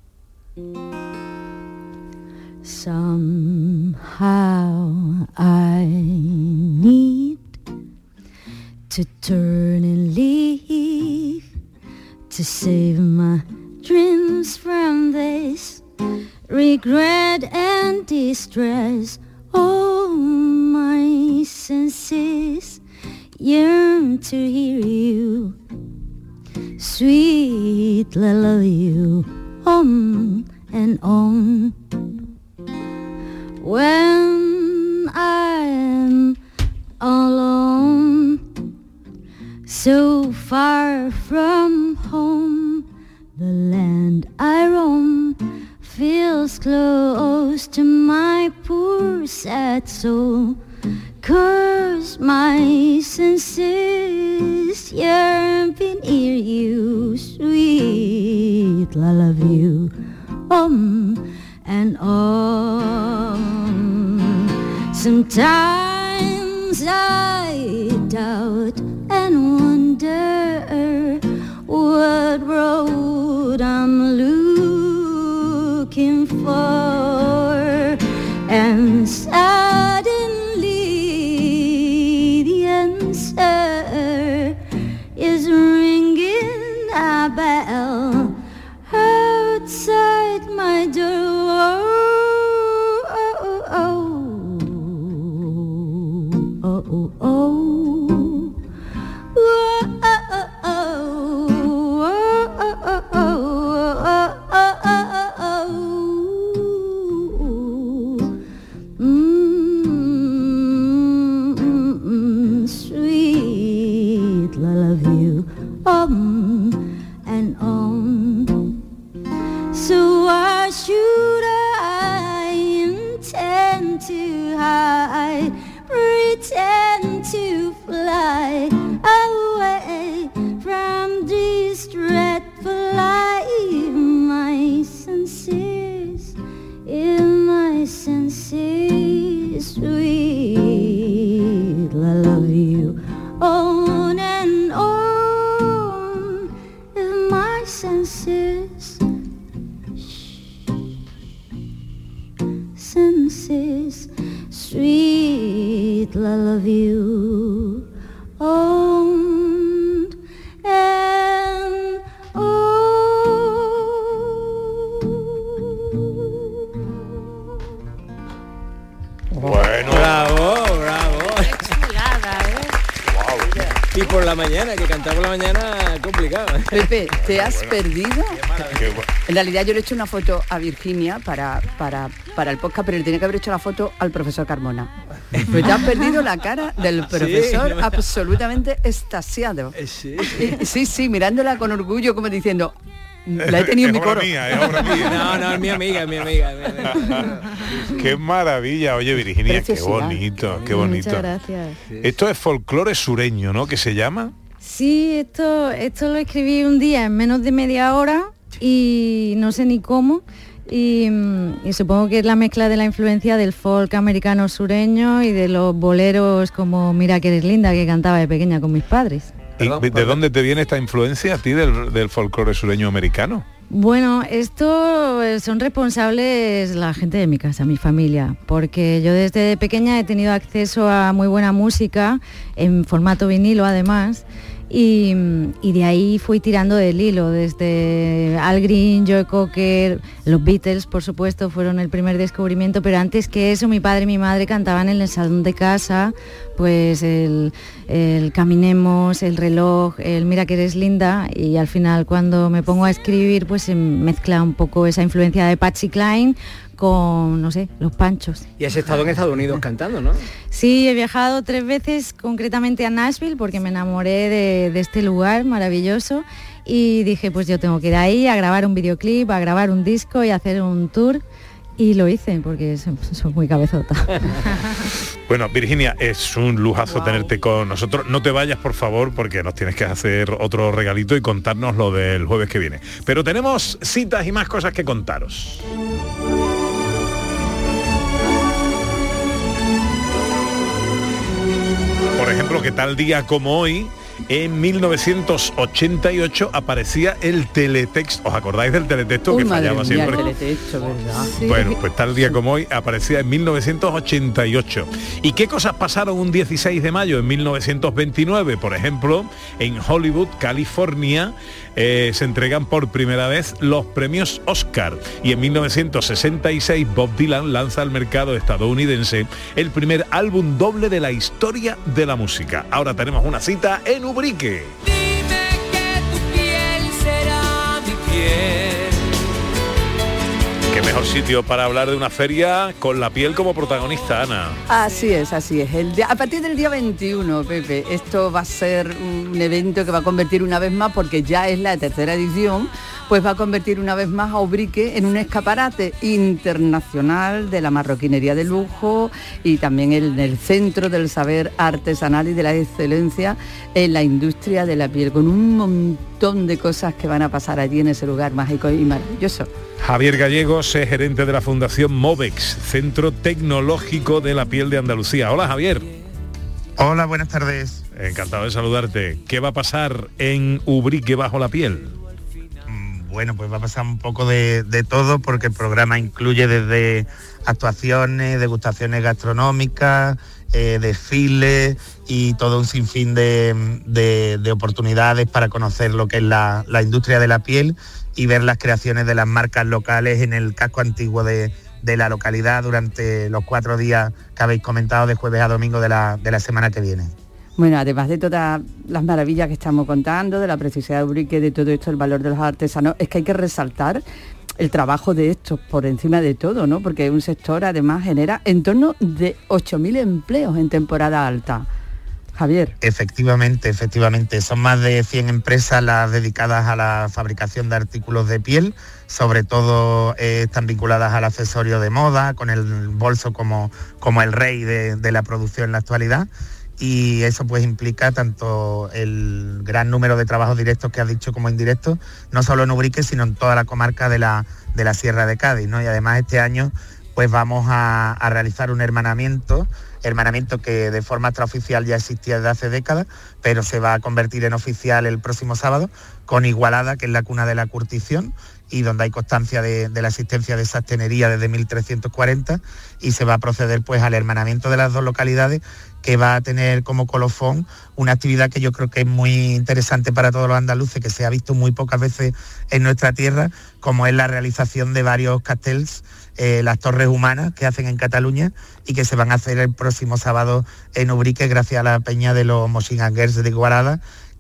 Somehow I need to turn and leave to save my dreams from this regret and distress. All my senses yearn to hear you. Sweet, I love you, on and on. When I am alone, so far from home, the land I roam feels close to my poor sad soul. 'Cause my senses yearn to hear you, sweet, I love you, on and on. Sometimes I doubt and wonder what road I'm looking for, and suddenly is ringing a bell outside my door. Oh, oh, oh, oh, oh. Um and on. So why should I intend to hide, pretend to fly away from this dreadful life? My senses, in my senses, sweet, I love you on and on. Senses, senses, sweet, I love you, on and Bueno, bravo, bravo. Qué chulada, ¿eh? Wow. Y por la la mañana, que cantar por la mañana es complicado. Pepe, ¿te has bueno. perdido? Qué bueno. En realidad yo le he hecho una foto a Virginia para, para, para el podcast, pero le tenía que haber hecho la foto al profesor Carmona. Pues te has perdido la cara del profesor, Sí, no. absolutamente extasiado. Sí. Y- sí, sí, mirándola con orgullo, como diciendo, la he tenido en Es mi obra coro. mía, es obra mía. No, no, es mi amiga, es mi amiga. es mi amiga. Qué maravilla, oye Virginia, qué Preciosidad. bonito, qué bonito. Muchas gracias. Esto es folclore sureño, ¿no? ¿Que se llama? Sí, esto, esto lo escribí un día en menos de media hora y no sé ni cómo. Y, mm, y supongo que es la mezcla de la influencia del folk americano sureño y de los boleros como Mira que eres linda, que cantaba de pequeña con mis padres. ¿Y Perdón, ¿De perdón. dónde te viene esta influencia a ti del, del folclore sureño americano? Bueno, esto eh, son responsables la gente de mi casa, mi familia, porque yo desde pequeña he tenido acceso a muy buena música, en formato vinilo además, y, y de ahí fui tirando del hilo, desde Al Green, Joe Cocker, los Beatles, por supuesto, fueron el primer descubrimiento, pero antes que eso mi padre y mi madre cantaban en el salón de casa, pues el, el Caminemos, el Reloj, el Mira que eres linda, y al final cuando me pongo a escribir pues se mezcla un poco esa influencia de Patsy Cline con, no sé, los Panchos. Y has estado en Estados Unidos cantando, ¿no? Sí, he viajado tres veces, concretamente a Nashville, porque me enamoré de, de este lugar maravilloso y dije, pues yo tengo que ir ahí a grabar un videoclip, a grabar un disco y a hacer un tour. Y lo hice, porque soy, soy muy cabezota. Bueno, Virginia, es un lujazo tenerte con nosotros. No te vayas, por favor, porque nos tienes que hacer otro regalito y contarnos lo del jueves que viene. Pero tenemos citas y más cosas que contaros. Por ejemplo, que tal día como hoy, en mil novecientos ochenta y ocho aparecía el teletexto. ¿Os acordáis del teletexto Uy, que madre fallaba mía, siempre? el teletexto, ¿verdad? Bueno, pues tal día como hoy aparecía en mil novecientos ochenta y ocho. ¿Y qué cosas pasaron un dieciséis de mayo en mil novecientos veintinueve? Por ejemplo, en Hollywood, California, eh, se entregan por primera vez los premios Oscar. Y en mil novecientos sesenta y seis Bob Dylan lanza al mercado estadounidense el primer álbum doble de la historia de la música. Ahora tenemos una cita en Ubrique. Dime que tu piel será mi piel. Qué mejor sitio para hablar de una feria con la piel como protagonista, Ana. Así es, así es. El día, a partir del día veintiuno, Pepe, esto va a ser un evento que va a convertir una vez más, porque ya es la tercera edición, pues va a convertir una vez más a Ubrique en un escaparate internacional de la marroquinería de lujo y también en el centro del saber artesanal y de la excelencia en la industria de la piel, con un montón de cosas que van a pasar allí en ese lugar mágico y maravilloso. Javier Gallegos es gerente de la Fundación Movex, Centro Tecnológico de la Piel de Andalucía. Hola, Javier. Hola, buenas tardes. Encantado de saludarte. ¿Qué va a pasar en Ubrique bajo la piel? Bueno, pues va a pasar un poco de, de todo, porque el programa incluye desde actuaciones, degustaciones gastronómicas, eh, desfiles y todo un sinfín de, de, de oportunidades para conocer lo que es la, la industria de la piel y ver las creaciones de las marcas locales en el casco antiguo de, de la localidad durante los cuatro días que habéis comentado, de jueves a domingo de la, de la semana que viene. Bueno, además de todas las maravillas que estamos contando, de la preciosidad de Ubrique, de todo esto, el valor de los artesanos, es que hay que resaltar el trabajo de estos por encima de todo, ¿no? Porque un sector además genera en torno de ocho mil empleos en temporada alta. Javier. Efectivamente, efectivamente. Son más de cien empresas las dedicadas a la fabricación de artículos de piel, sobre todo eh, están vinculadas al accesorio de moda, con el bolso como, como el rey de, de la producción en la actualidad. Y eso pues implica tanto el gran número de trabajos directos que has dicho como indirectos, no solo en Ubrique, sino en toda la comarca de la, de la Sierra de Cádiz, ¿no? Y además este año pues vamos a, a realizar un hermanamiento, hermanamiento que de forma extraoficial ya existía desde hace décadas, pero se va a convertir en oficial el próximo sábado, con Igualada, que es la cuna de la curtición, y donde hay constancia de, de la existencia de esa tenería desde mil trescientos cuarenta, y se va a proceder pues al hermanamiento de las dos localidades, que va a tener como colofón una actividad que yo creo que es muy interesante para todos los andaluces, que se ha visto muy pocas veces en nuestra tierra, como es la realización de varios castells, eh, las torres humanas que hacen en Cataluña y que se van a hacer el próximo sábado en Ubrique, gracias a la peña de los Moching and Girls de Igualada,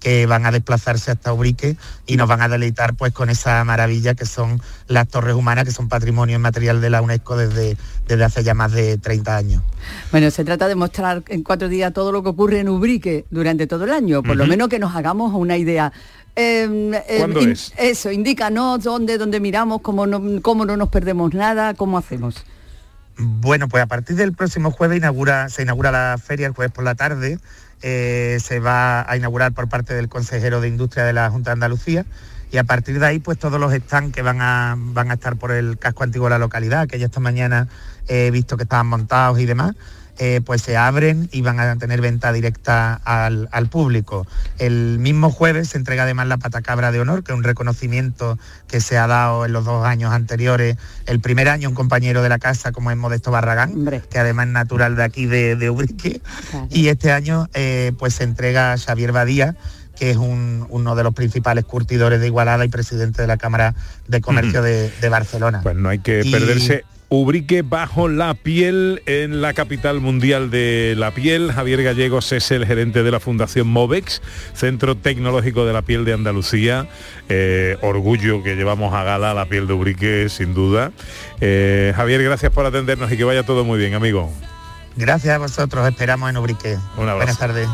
que van a desplazarse hasta Ubrique y nos van a deleitar pues con esa maravilla que son las torres humanas, que son patrimonio inmaterial de la UNESCO desde, desde hace ya más de treinta años. Bueno, se trata de mostrar en cuatro días todo lo que ocurre en Ubrique durante todo el año, por uh-huh. lo menos que nos hagamos una idea. Eh, eh, ¿Cuándo in, es? Eso, indícanos dónde, dónde miramos, cómo no, cómo no nos perdemos nada, cómo hacemos. Bueno, pues a partir del próximo jueves inaugura, se inaugura la feria el jueves por la tarde. Eh, se va a inaugurar por parte del consejero de Industria de la Junta de Andalucía, y a partir de ahí pues todos los stands que van a, van a estar por el casco antiguo de la localidad, que ya esta mañana he visto que estaban montados y demás, eh, pues se abren y van a tener venta directa al, al público. El mismo jueves se entrega además la patacabra de honor, que es un reconocimiento que se ha dado en los dos años anteriores. El primer año un compañero de la casa, como es Modesto Barragán, Hombre. que además es natural de aquí de, de Ubrique, claro. y este año eh, pues se entrega a Xavier Badía, que es un, uno de los principales curtidores de Igualada y presidente de la Cámara de Comercio uh-huh. de, de Barcelona. Pues no hay que y... perderse Ubrique bajo la piel, en la capital mundial de la piel. Javier Gallegos es el gerente de la Fundación Movex, Centro Tecnológico de la Piel de Andalucía. Eh, orgullo que llevamos a gala la piel de Ubrique, sin duda. Eh, Javier, gracias por atendernos y que vaya todo muy bien, amigo. Gracias a vosotros, esperamos en Ubrique. Un abrazo. Buenas tardes.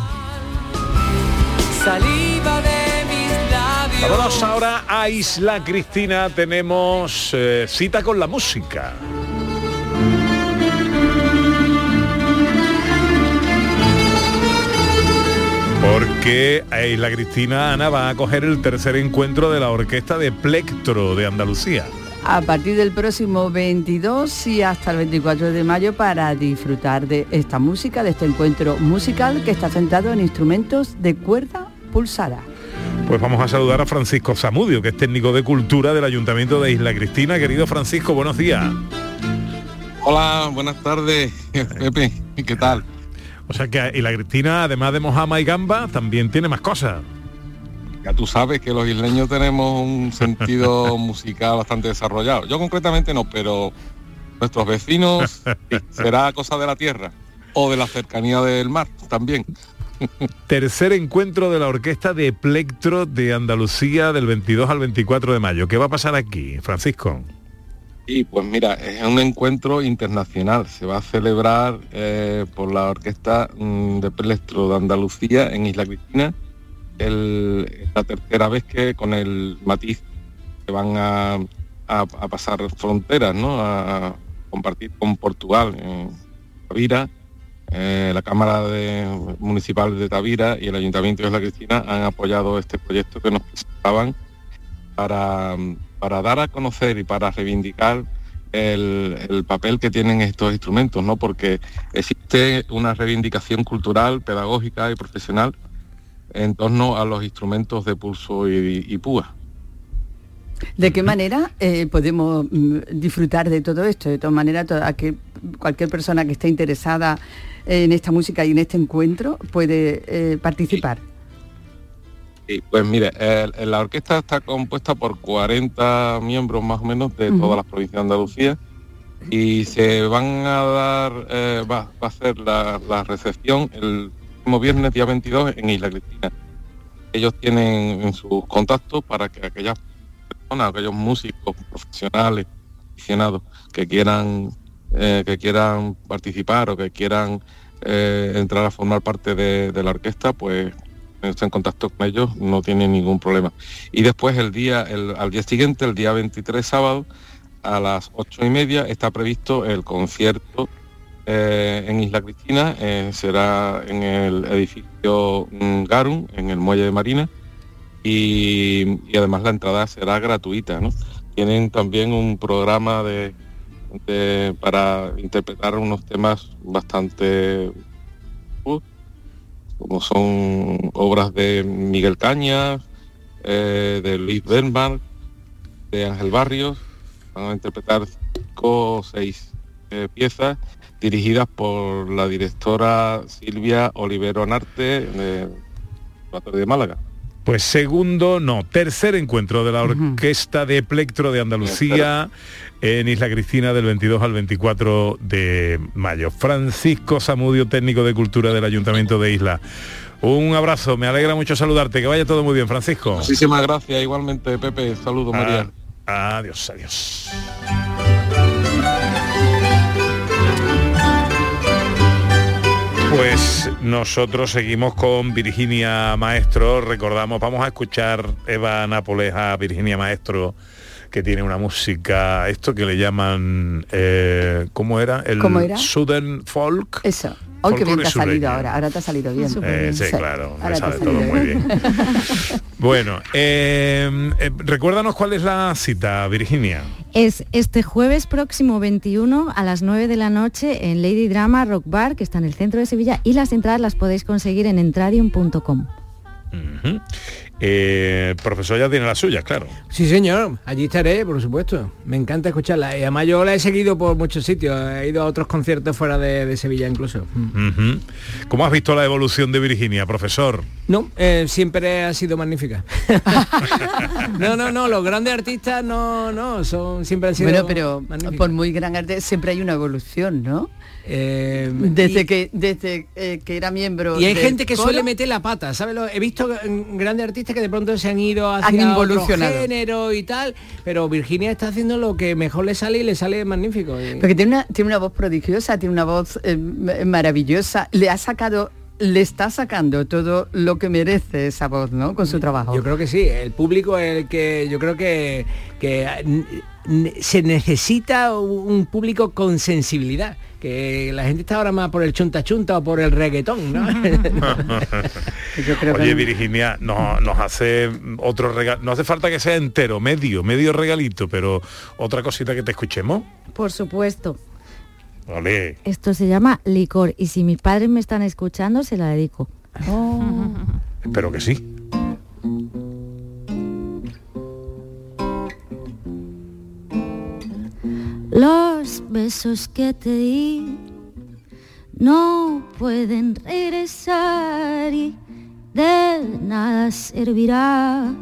Saliva de mis labios. Vámonos ahora a Isla Cristina. Tenemos eh, cita con la música. Porque Isla Cristina, Ana, va a coger el tercer encuentro de la Orquesta de Plectro de Andalucía. A partir del próximo veintidós y hasta el veinticuatro de mayo, para disfrutar de esta música, de este encuentro musical que está centrado en instrumentos de cuerda pulsada. Pues vamos a saludar a Francisco Zamudio, que es técnico de cultura del Ayuntamiento de Isla Cristina. Querido Francisco, buenos días. Hola, buenas tardes, Pepe, ¿qué tal? O sea que Isla Cristina, además de mojama y gamba, también tiene más cosas. Ya tú sabes que los isleños tenemos un sentido musical bastante desarrollado. Yo concretamente no, pero nuestros vecinos sí, será cosa de la tierra o de la cercanía del mar también. Tercer encuentro de la Orquesta de Plectro de Andalucía del veintidós al veinticuatro de mayo. ¿Qué va a pasar aquí, Francisco? Y pues mira, es un encuentro internacional. Se va a celebrar eh, por la Orquesta mm, de Plectro de Andalucía en Isla Cristina. El, la tercera vez que con el matiz que van a, a, a pasar fronteras, ¿no? A, a compartir con Portugal, en Tavira, eh, la Cámara de, Municipal de Tavira y el Ayuntamiento de Isla Cristina han apoyado este proyecto que nos presentaban para, para dar a conocer y para reivindicar el, el papel que tienen estos instrumentos, ¿no? Porque existe una reivindicación cultural, pedagógica y profesional en torno a los instrumentos de pulso y, y púa. ¿De qué manera eh, podemos mm, disfrutar de todo esto? De todas maneras, toda, que cualquier persona que esté interesada en esta música y en este encuentro puede eh, participar. Sí. Sí, pues mire, eh, la orquesta está compuesta por cuarenta miembros más o menos de uh-huh. todas las provincias de Andalucía, y se van a dar, eh, va, va a hacer la, la recepción el próximo viernes, día veintidós, en Isla Cristina. Ellos tienen en sus contactos para que aquellas personas, aquellos músicos profesionales, aficionados, que quieran eh, que quieran participar o que quieran eh, entrar a formar parte de, de la orquesta, pues estén en contacto con ellos, no tienen ningún problema. Y después el día, el, al día siguiente, el día veintitrés, sábado, a las ocho y media, está previsto el concierto Eh, en Isla Cristina. Eh, será en el edificio mm, Garum, en el muelle de Marina, y, y además la entrada será gratuita, ¿no? Tienen también un programa de, de para interpretar unos temas bastante uh, como son obras de Miguel Cañas, eh, de Luis Bernbach, de Ángel Barrios. Van a interpretar cinco o seis eh, piezas dirigidas por la directora Silvia Olivero Anarte, de Conservatorio de Málaga. Pues segundo, no, tercer encuentro de la Orquesta de Plectro de Andalucía en Isla Cristina del veintidós al veinticuatro de mayo. Francisco Zamudio, técnico de cultura del Ayuntamiento de Isla. Un abrazo, me alegra mucho saludarte, que vaya todo muy bien, Francisco. Muchísimas gracias, igualmente, Pepe. Saludos, María. Ah, adiós, adiós. Pues nosotros seguimos con Virginia Maestro, recordamos, vamos a escuchar Eva Nápoles a Virginia Maestro, que tiene una música, esto que le llaman, eh, ¿cómo era? El ¿Cómo era? Southern Folk. Eso. Hoy que bien te ha Folclore salido sureño. ahora, ahora te ha salido bien. Eh, sí, Sí. claro, me Ahora te ha sale salido todo muy bien. Bueno, eh, eh, recuérdanos cuál es la cita, Virginia. Es este jueves próximo veintiuno a las nueve de la noche en Lady Drama Rock Bar, que está en el centro de Sevilla, y las entradas las podéis conseguir en entradium punto com. Uh-huh. Eh, el profesor ya tiene la suya, claro. Sí, señor, allí estaré, por supuesto. Me encanta escucharla. Y además yo la he seguido por muchos sitios. He ido a otros conciertos fuera de, de Sevilla incluso. Uh-huh. ¿Cómo has visto la evolución de Virginia, profesor? No, eh, siempre ha sido magnífica. no, no, no, los grandes artistas no, no, son siempre han sido Bueno, pero magníficos. por muy gran arte siempre hay una evolución, ¿no? Eh, Desde y, que desde eh, que era miembro y hay del gente que coro, suele meter la pata, ¿sabes? Lo- He visto mm, grandes artistas que de pronto se han ido Han hacia otro involucionado. género y tal, pero Virginia está haciendo lo que mejor le sale y le sale magnífico. Y- porque tiene una tiene una voz prodigiosa, tiene una voz eh, maravillosa, le ha sacado le está sacando todo lo que merece esa voz, ¿no? Con su trabajo. Yo creo que sí, el público es el que yo creo que, que n- n- se necesita un público con sensibilidad, que la gente está ahora más por el chunta chunta o por el reggaetón, ¿no? Yo creo Oye, que Virginia, no, nos hace otro regalo, no hace falta que sea entero, medio, medio regalito, pero otra cosita que te escuchemos. Por supuesto. Vale. Esto se llama Licor, y si mis padres me están escuchando, se la dedico. Espero que sí. Los besos que te di no pueden regresar y de nada servirá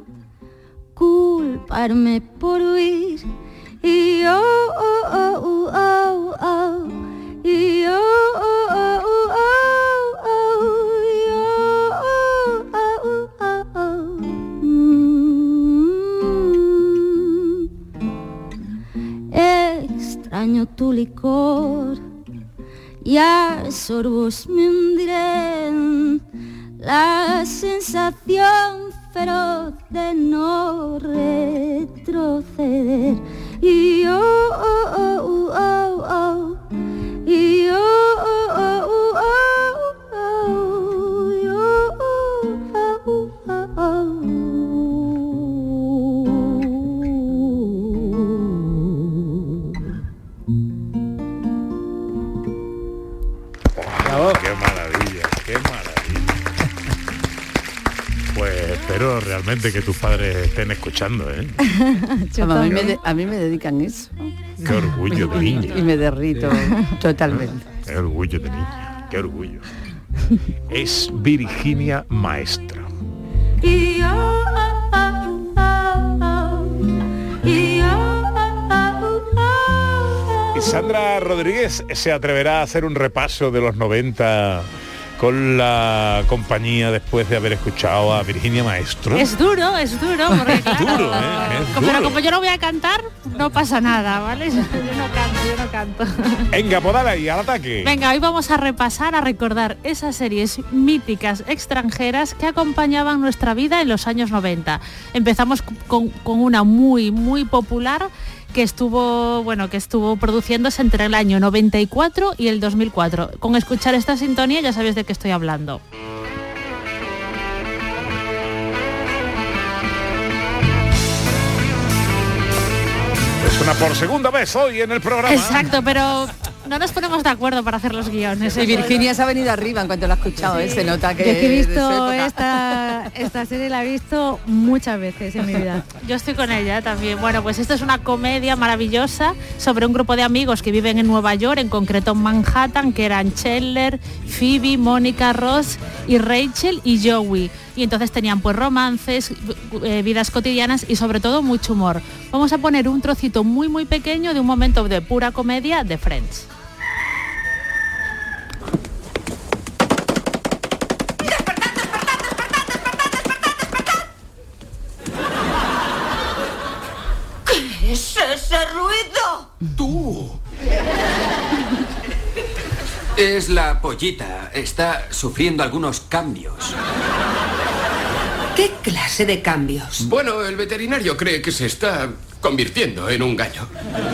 culparme por huir. Y oh, oh, oh, oh, oh, oh, y oh, oh, oh, oh, oh, y oh, oh, oh, oh, oh, mm. Extraño tu licor y a sorbos me hundiré en la sensación feroz de no retroceder. Y oh, oh, oh, oh, oh, oh, y oh, oh, oh, oh, oh, oh, y oh, oh, oh, oh, Oh, qué maravilla, qué maravilla. Pues espero realmente que tus padres estén escuchando, ¿eh? a, mí me de- a mí me dedican eso. Qué orgullo de niña. Y me derrito totalmente. Qué orgullo de niña, qué orgullo. Es Virginia Maestro. y oh, oh, oh, oh, y oh, oh, oh, Y Sandra Rodríguez se atreverá a hacer un repaso de los noventa con la compañía después de haber escuchado a Virginia Maestro. Es duro, es duro, porque claro, duro, ¿eh? Es como, duro. pero como yo no voy a cantar, no pasa nada, ¿vale? Yo no canto, yo no canto. Venga, pues dale ahí, al ataque. Venga, hoy vamos a repasar, a recordar esas series míticas extranjeras que acompañaban nuestra vida en los años noventa. Empezamos con, con una muy, muy popular que estuvo, bueno, que estuvo produciéndose entre el año noventa y cuatro y el dos mil cuatro. Con escuchar esta sintonía ya sabéis de qué estoy hablando. Suena por segunda vez hoy en el programa. Exacto, pero no nos ponemos de acuerdo para hacer los guiones. Y Virginia se ha venido arriba en cuanto lo ha escuchado, ¿eh? Se nota que Yo es que he de su visto época. esta, esta serie, la he visto muchas veces en mi vida. Yo estoy con ella también. Bueno, pues esto es una comedia maravillosa sobre un grupo de amigos que viven en Nueva York, en concreto en Manhattan, que eran Chandler, Phoebe, Mónica, Ross y Rachel y Joey. Y entonces tenían pues romances, eh, vidas cotidianas y sobre todo mucho humor. Vamos a poner un trocito muy muy pequeño de un momento de pura comedia de Friends. ¡Despertad! es ese ruido? Tú. Es la pollita. Está sufriendo algunos cambios. ¿Qué clase de cambios? Bueno, el veterinario cree que se está convirtiendo en un gallo.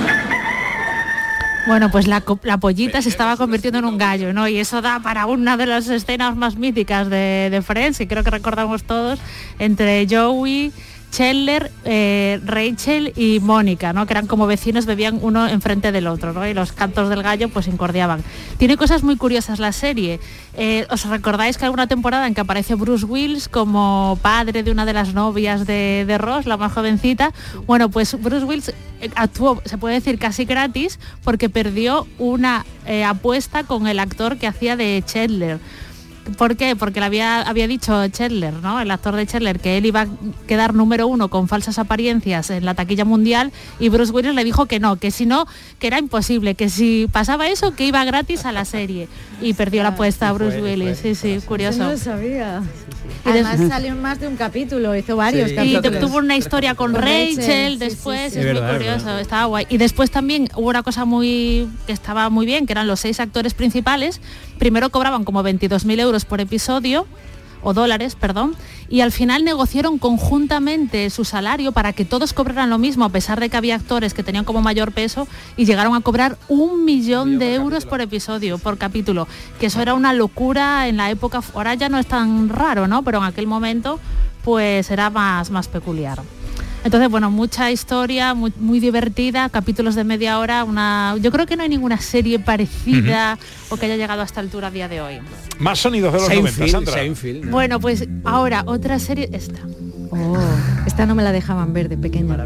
Bueno, pues la, co- la pollita se estaba convirtiendo en un gallo, ¿no? Y eso da para una de las escenas más míticas de, de Friends, y creo que recordamos todos, entre Joey, Chandler, eh, Rachel y Mónica, ¿no? Que eran como vecinos, bebían uno enfrente del otro, ¿no? Y los cantos del gallo pues incordiaban. Tiene cosas muy curiosas la serie. Eh, ¿Os recordáis que alguna temporada en que aparece Bruce Willis como padre de una de las novias de, de Ross, la más jovencita? Bueno, pues Bruce Willis eh, actuó, se puede decir, casi gratis, porque perdió una eh, apuesta con el actor que hacía de Chandler. ¿Por qué? Porque le había, había dicho Chandler, ¿no? El actor de Chandler, que él iba a quedar número uno con falsas apariencias en la taquilla mundial, y Bruce Willis le dijo que no, que si no, que era imposible, que si pasaba eso, que iba gratis a la serie. Y perdió la apuesta a Bruce Willis. Sí, sí, curioso. Yo no lo sabía. Y Además des- salió en más de un capítulo, hizo varios Sí. Y capítulos. te- tuvo una historia con, Con Rachel, Rachel, sí, después, sí, sí. es Es muy verdad, es curioso, verdad. estaba guay. Y después también hubo una cosa muy que estaba muy bien, que eran los seis actores principales. Primero cobraban como veintidós mil euros por episodio, o dólares, perdón, y al final negociaron conjuntamente su salario para que todos cobraran lo mismo, a pesar de que había actores que tenían como mayor peso, y llegaron a cobrar un millón de euros por episodio, por capítulo, que eso era una locura en la época. Ahora ya no es tan raro, ¿no? Pero en aquel momento pues era más, más peculiar. Entonces, bueno, mucha historia, muy, muy divertida, capítulos de media hora, una. Yo creo que no hay ninguna serie parecida o que haya llegado a esta altura a día de hoy. Más sonidos de los noventa, Sandra. Bueno, pues ahora otra serie, esta. Oh, esta no me la dejaban ver de pequeña.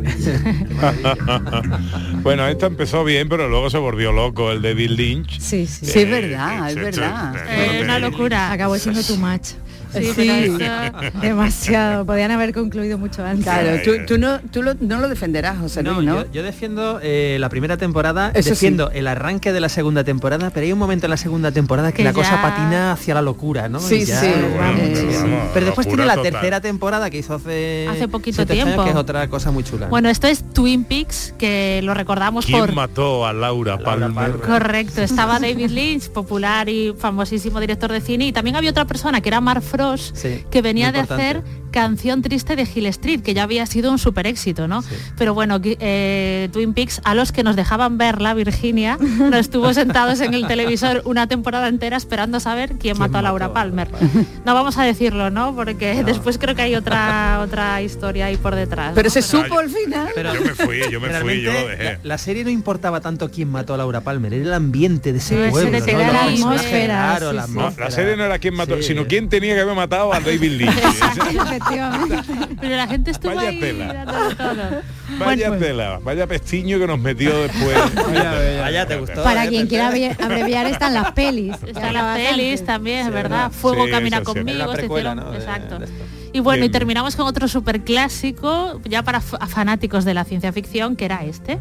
Bueno, esta empezó bien, pero luego se volvió loco el de Bill Lynch. Sí, sí. Sí, es verdad, es verdad. Eh, una locura. Acabó siendo too much. Sí, Sí. pero esto- Demasiado. Podían haber concluido mucho antes. Claro, tú, tú no, tú lo, no lo defenderás, José Luis, No, ¿no? yo, yo defiendo eh, la primera temporada, Eso defiendo el arranque de la segunda temporada, pero hay un momento en la segunda temporada que, Que la cosa ya- patina hacia la locura, ¿no? Sí, Y ya, sí, eh, vamos, sí, sí. vamos, Pero después locura tiene la total. tercera temporada que hizo hace, Hace poquito siete años, tiempo. que es otra cosa muy chula. Bueno, esto es Twin Peaks, que lo recordamos ¿Quién por... mató a Laura Palmer? Correcto, estaba David Lynch, popular y famosísimo director de cine, y también había otra persona que era Mark Frost, Sí, que venía muy de hacer Canción Triste de Hill Street, que ya había sido un super éxito, ¿no? Pero bueno, qui- eh, Twin Peaks, a los que nos dejaban verla, Virginia, nos estuvo sentados en el televisor una temporada entera esperando saber quién, mató a Laura Palmer. No vamos a decirlo, ¿no? Porque después creo que hay otra otra historia ahí por detrás. Pero ¿no? se supo al final. Pero- Yo me fui, yo me fui, yo lo Realmente, dejé. La, la serie no importaba tanto quién mató a Laura Palmer, era el ambiente de ese No, ese pueblo, de ¿no? tener Los la personajes atmósfera, raros, sí, la sí. No, atmósfera. la serie no era quién mató, Sí. sino quién tenía que haber matado a David Lynch. Efectivamente. Pero la gente estuvo Vaya ahí tela. dándolo todo. Vaya Bueno, tela, vaya pestiño que nos metió después. Vaya, te gustó. Para ¿eh, quien Pepe? quiera abri- abreviar están las pelis. Están las pelis también, es Sí, verdad. verdad. Fuego Sí, camina eso sí. conmigo. La se precuela, hicieron- ¿no? de- Exacto. de esto. Y bueno, Bien. y terminamos con otro super clásico, ya para f- fanáticos de la ciencia ficción, que era este.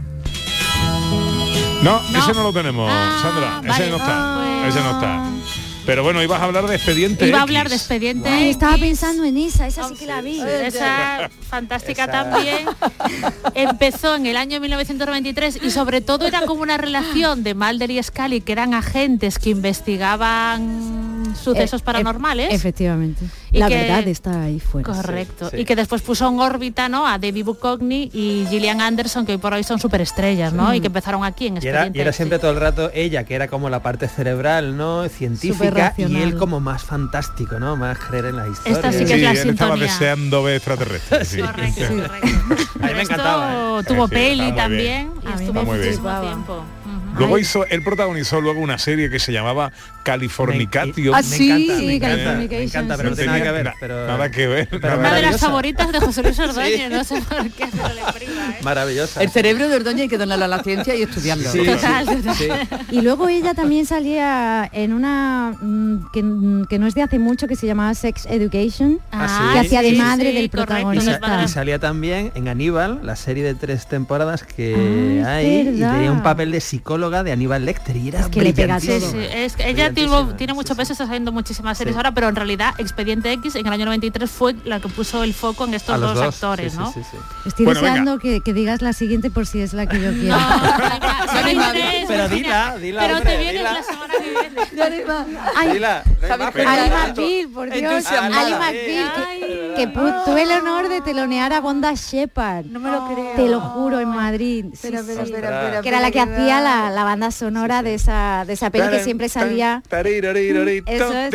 No, No. ese no lo tenemos, Ah, Sandra. Ese vale. no está. Ah, Ese no está. Pero bueno, ibas a hablar de Expediente Iba a X. hablar de Expediente Ay, estaba X. pensando en esa, esa sí que la vi. Esa fantástica Esa- también empezó en el año mil novecientos noventa y tres, y sobre todo era como una relación de Mulder y Scully, que eran agentes que investigaban sucesos Eh, paranormales. e- Efectivamente. Y La que- verdad está ahí fuera. Correcto. Sí. Y que después puso en órbita, ¿no?, a David Duchovny y Gillian Anderson, que hoy por hoy son superestrellas, ¿no? Y que empezaron aquí en Y era, Expediente y era X. siempre todo el rato ella, que era como la parte cerebral, ¿no? Científica, y Superracional. él como más fantástico, ¿no? Más creer en la historia. Esta sí que Sí, es la él estaba sintonía. deseando ver extraterrestres. sí. Correcto, Sí. correcto. A mí me Esto encantaba, ¿eh? tuvo Sí, peli está muy también, y A mí estuvo me muy bien. muchísimo flipaba. tiempo. Ujú. Luego Ay. hizo, él protagonizó luego una serie que se llamaba Californicatio. Ah, Me sí, encanta, sí, me encanta, me Californication, encanta, pero no No tiene nada que tenía ver. na- Pero, nada que ver. pero nada Una de las maravillosa. favoritas de José Luis Ordóñez, Sí. no sé por qué, pero le priva, ¿eh? Maravillosa. El cerebro de Ordóñez hay que donarlo a la ciencia y estudiarlo. Sí, Total, sí, total. sí. Y luego ella también salía en una mm, que, mm, que no es de hace mucho, que se llamaba Sex Education, Ah, que sí, hacía de sí, madre sí, del correcto, Y, protagonista. sa- verdad. y salía también en Aníbal, la serie de tres temporadas que Ah, es hay, y verdad. tenía un papel de psicóloga psicóloga de Aníbal Lecter y era que le pega Sí, todo. sí, es que ella tiene, tiene mucho peso, está haciendo muchísimas series Sí. ahora, pero en realidad Expediente X en el año noventa y tres fue la que puso el foco en estos A los dos, dos, actores, sí, ¿no? sí, sí, sí. Estoy Bueno, deseando que, que digas la siguiente por si es la que yo quiero. Pero dila, dila, Pero hombre, te vienes dila. la semana que viene. Ay, Dila, Javi, va, pero- Ali Claro. McBeal, por Dios. Entusiasmada. Ali McBeal, que, que pu- tuve el honor de telonear a Bonda Shepard. No me lo creo. Te lo juro, en Madrid. Sí, Espera, espera, sí. espera, espera, Que era la que espera, hacía la, la banda sonora de esa de esa peli que siempre salía. Eso es.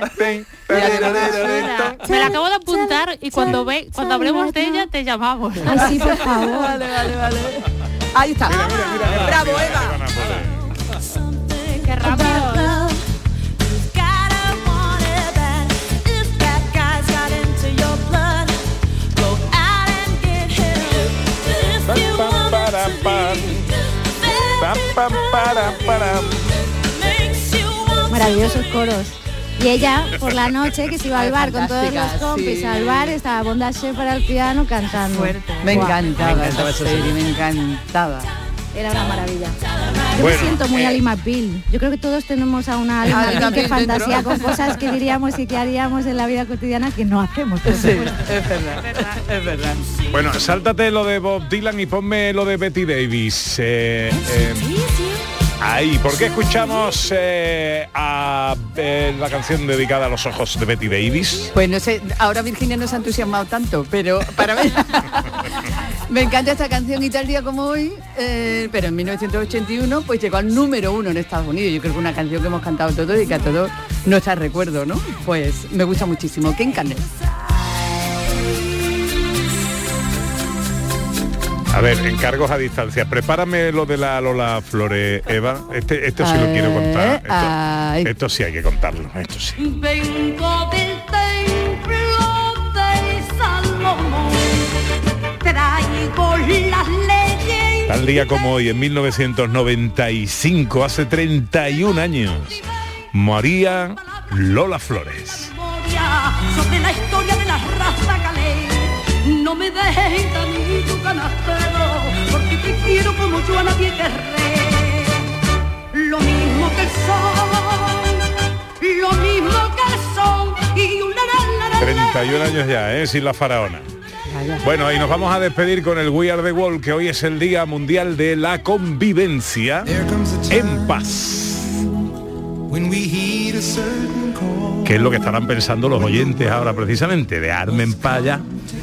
Me la acabo de apuntar y cuando ve, cuando hablemos de ella te llamamos. Ay, sí, por favor. Vale, vale, vale. Ahí está. Bravo, Eva. Qué rápido. Maravillosos coros. Y ella, por la noche, que se iba al bar con todos los Fantástica, compis sí. al bar, estaba Bonda Shepard al piano cantando. Me Guau, encantaba, Me encantaba esa esa serie, serie. me encantaba. Era una maravilla. Yo Bueno, me siento muy eh, Ali McBeal. Yo creo que todos tenemos a una Ali Ali McBeal que McBeal dentro. fantasía con cosas que diríamos y que haríamos en la vida cotidiana que no hacemos. por Sí, supuesto. es verdad, es verdad. Bueno, sáltate lo de Bob Dylan y ponme lo de Betty Davis. Eh, eh, ahí, ¿por qué escuchamos eh, a eh, la canción dedicada a los ojos de Betty Davis? Pues no sé, ahora Virginia no se ha entusiasmado tanto, pero para mí me encanta esta canción y tal día como hoy, eh, pero en mil novecientos ochenta y uno pues llegó al número uno en Estados Unidos. Yo creo que una canción que hemos cantado todos y que a todos nos trae recuerdo, ¿no? Pues me gusta muchísimo. Ken Canel. A ver, encargos a distancia. Prepárame lo de la Lola Flores, Eva. Este, esto sí lo quiero contar. Esto, Ay. esto sí hay que contarlo. Esto sí. Vengo del templo de Salomón, traigo las leyes. Tal día como hoy, en mil novecientos noventa y cinco, hace treinta y un años, moría Lola Flores. Sobre la historia de la raza galés. No me dejes ni tu canastero, porque te quiero como yo a nadie querré. Lo mismo que el sol, lo mismo que el sol y un la, la, la, la, treinta y un años ya, ¿eh? Sin la faraona. Bueno, y nos vamos a despedir con el We Are the World, que hoy es el Día Mundial de la Convivencia en Paz. ¿Qué es lo que estarán pensando los oyentes ahora precisamente? De Armen Paya.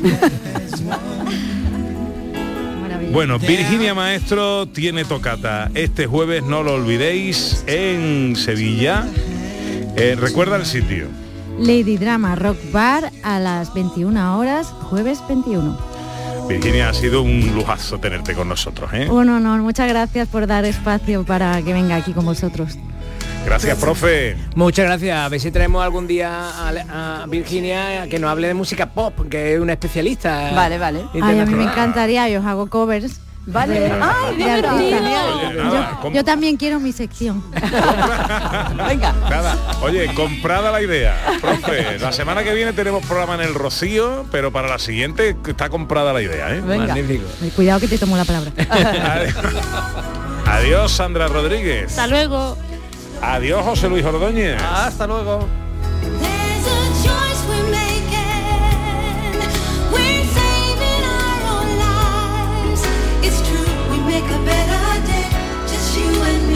Bueno, Virginia Maestro tiene tocata este jueves, no lo olvidéis, en Sevilla. Eh, recuerda el sitio. Lady Drama Rock Bar a las veintiuna horas, jueves veintiuno. Virginia, ha sido un lujazo tenerte con nosotros, ¿eh? Un honor, muchas gracias por dar espacio para que venga aquí con vosotros. Gracias, profe. Muchas gracias. A ver si traemos algún día a, a Virginia que nos hable de música pop, que es una especialista. Vale, vale. Ay, a mí me encantaría, yo os hago covers. Vale. de- Ay, de de verdad. artistas. Oye, nada, yo, com- yo también quiero mi sección. Venga. Nada, oye, comprada la idea, profe. La semana que viene tenemos programa en el Rocío, pero para la siguiente está comprada la idea, ¿eh? Venga. Magnífico. Ay, cuidado que te tomo la palabra. Adiós. Adiós, Sandra Rodríguez. Hasta luego. Adiós, José Luis Ordóñez. Hasta luego. There's a choice we're making. We're saving our own lives. It's true, we make a better day. Just you and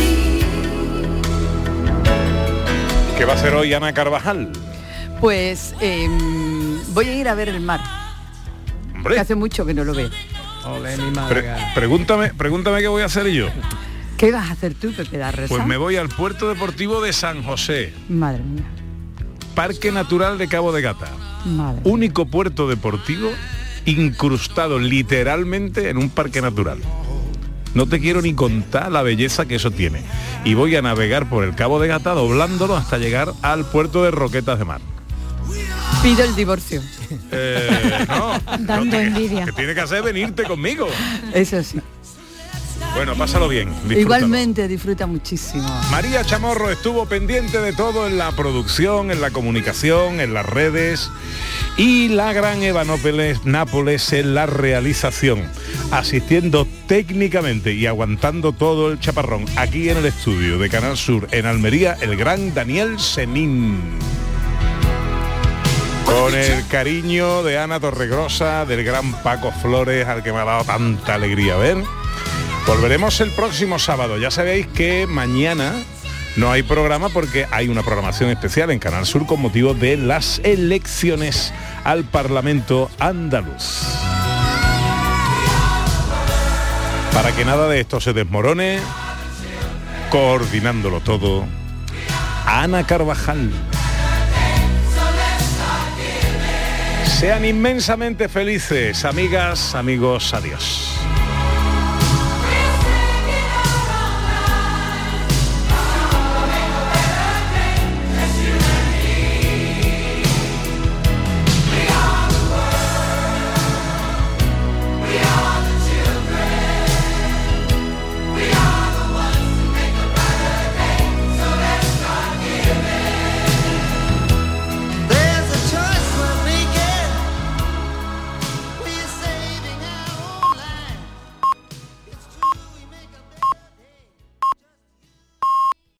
me. ¿Qué va a hacer hoy Ana Carvajal? Pues eh, voy a ir a ver el mar, que Hombre, hace mucho que no lo veo. Ole, mi pre- Málaga. pregúntame, pregúntame qué voy a hacer yo. ¿Qué vas a hacer tú, Pepe da Reza? Pues me voy al Puerto Deportivo de San José, Madre mía, Parque Natural de Cabo de Gata. madre. Único puerto deportivo incrustado literalmente en un parque natural. No te quiero ni contar la belleza que eso tiene. Y voy a navegar por el Cabo de Gata doblándolo hasta llegar al puerto de Roquetas de Mar. Pido el divorcio. Eh, no, Dando no te- envidia. que tiene que hacer venirte conmigo. Eso sí. Bueno, pásalo bien. Disfrútalo. Igualmente, disfruta muchísimo. María Chamorro estuvo pendiente de todo en la producción, en la comunicación, en las redes, y la gran Eva Nápoles, Nápoles en la realización, asistiendo técnicamente y aguantando todo el chaparrón aquí en el estudio de Canal Sur en Almería, el gran Daniel Semín. Con el cariño de Ana Torregrosa, del gran Paco Flores, al que me ha dado tanta alegría ver. Volveremos el próximo sábado. Ya sabéis que mañana no hay programa porque hay una programación especial en Canal Sur con motivo de las elecciones al Parlamento andaluz. Para que nada de esto se desmorone, coordinándolo todo, Ana Carvajal. Sean inmensamente felices, amigas, amigos, adiós.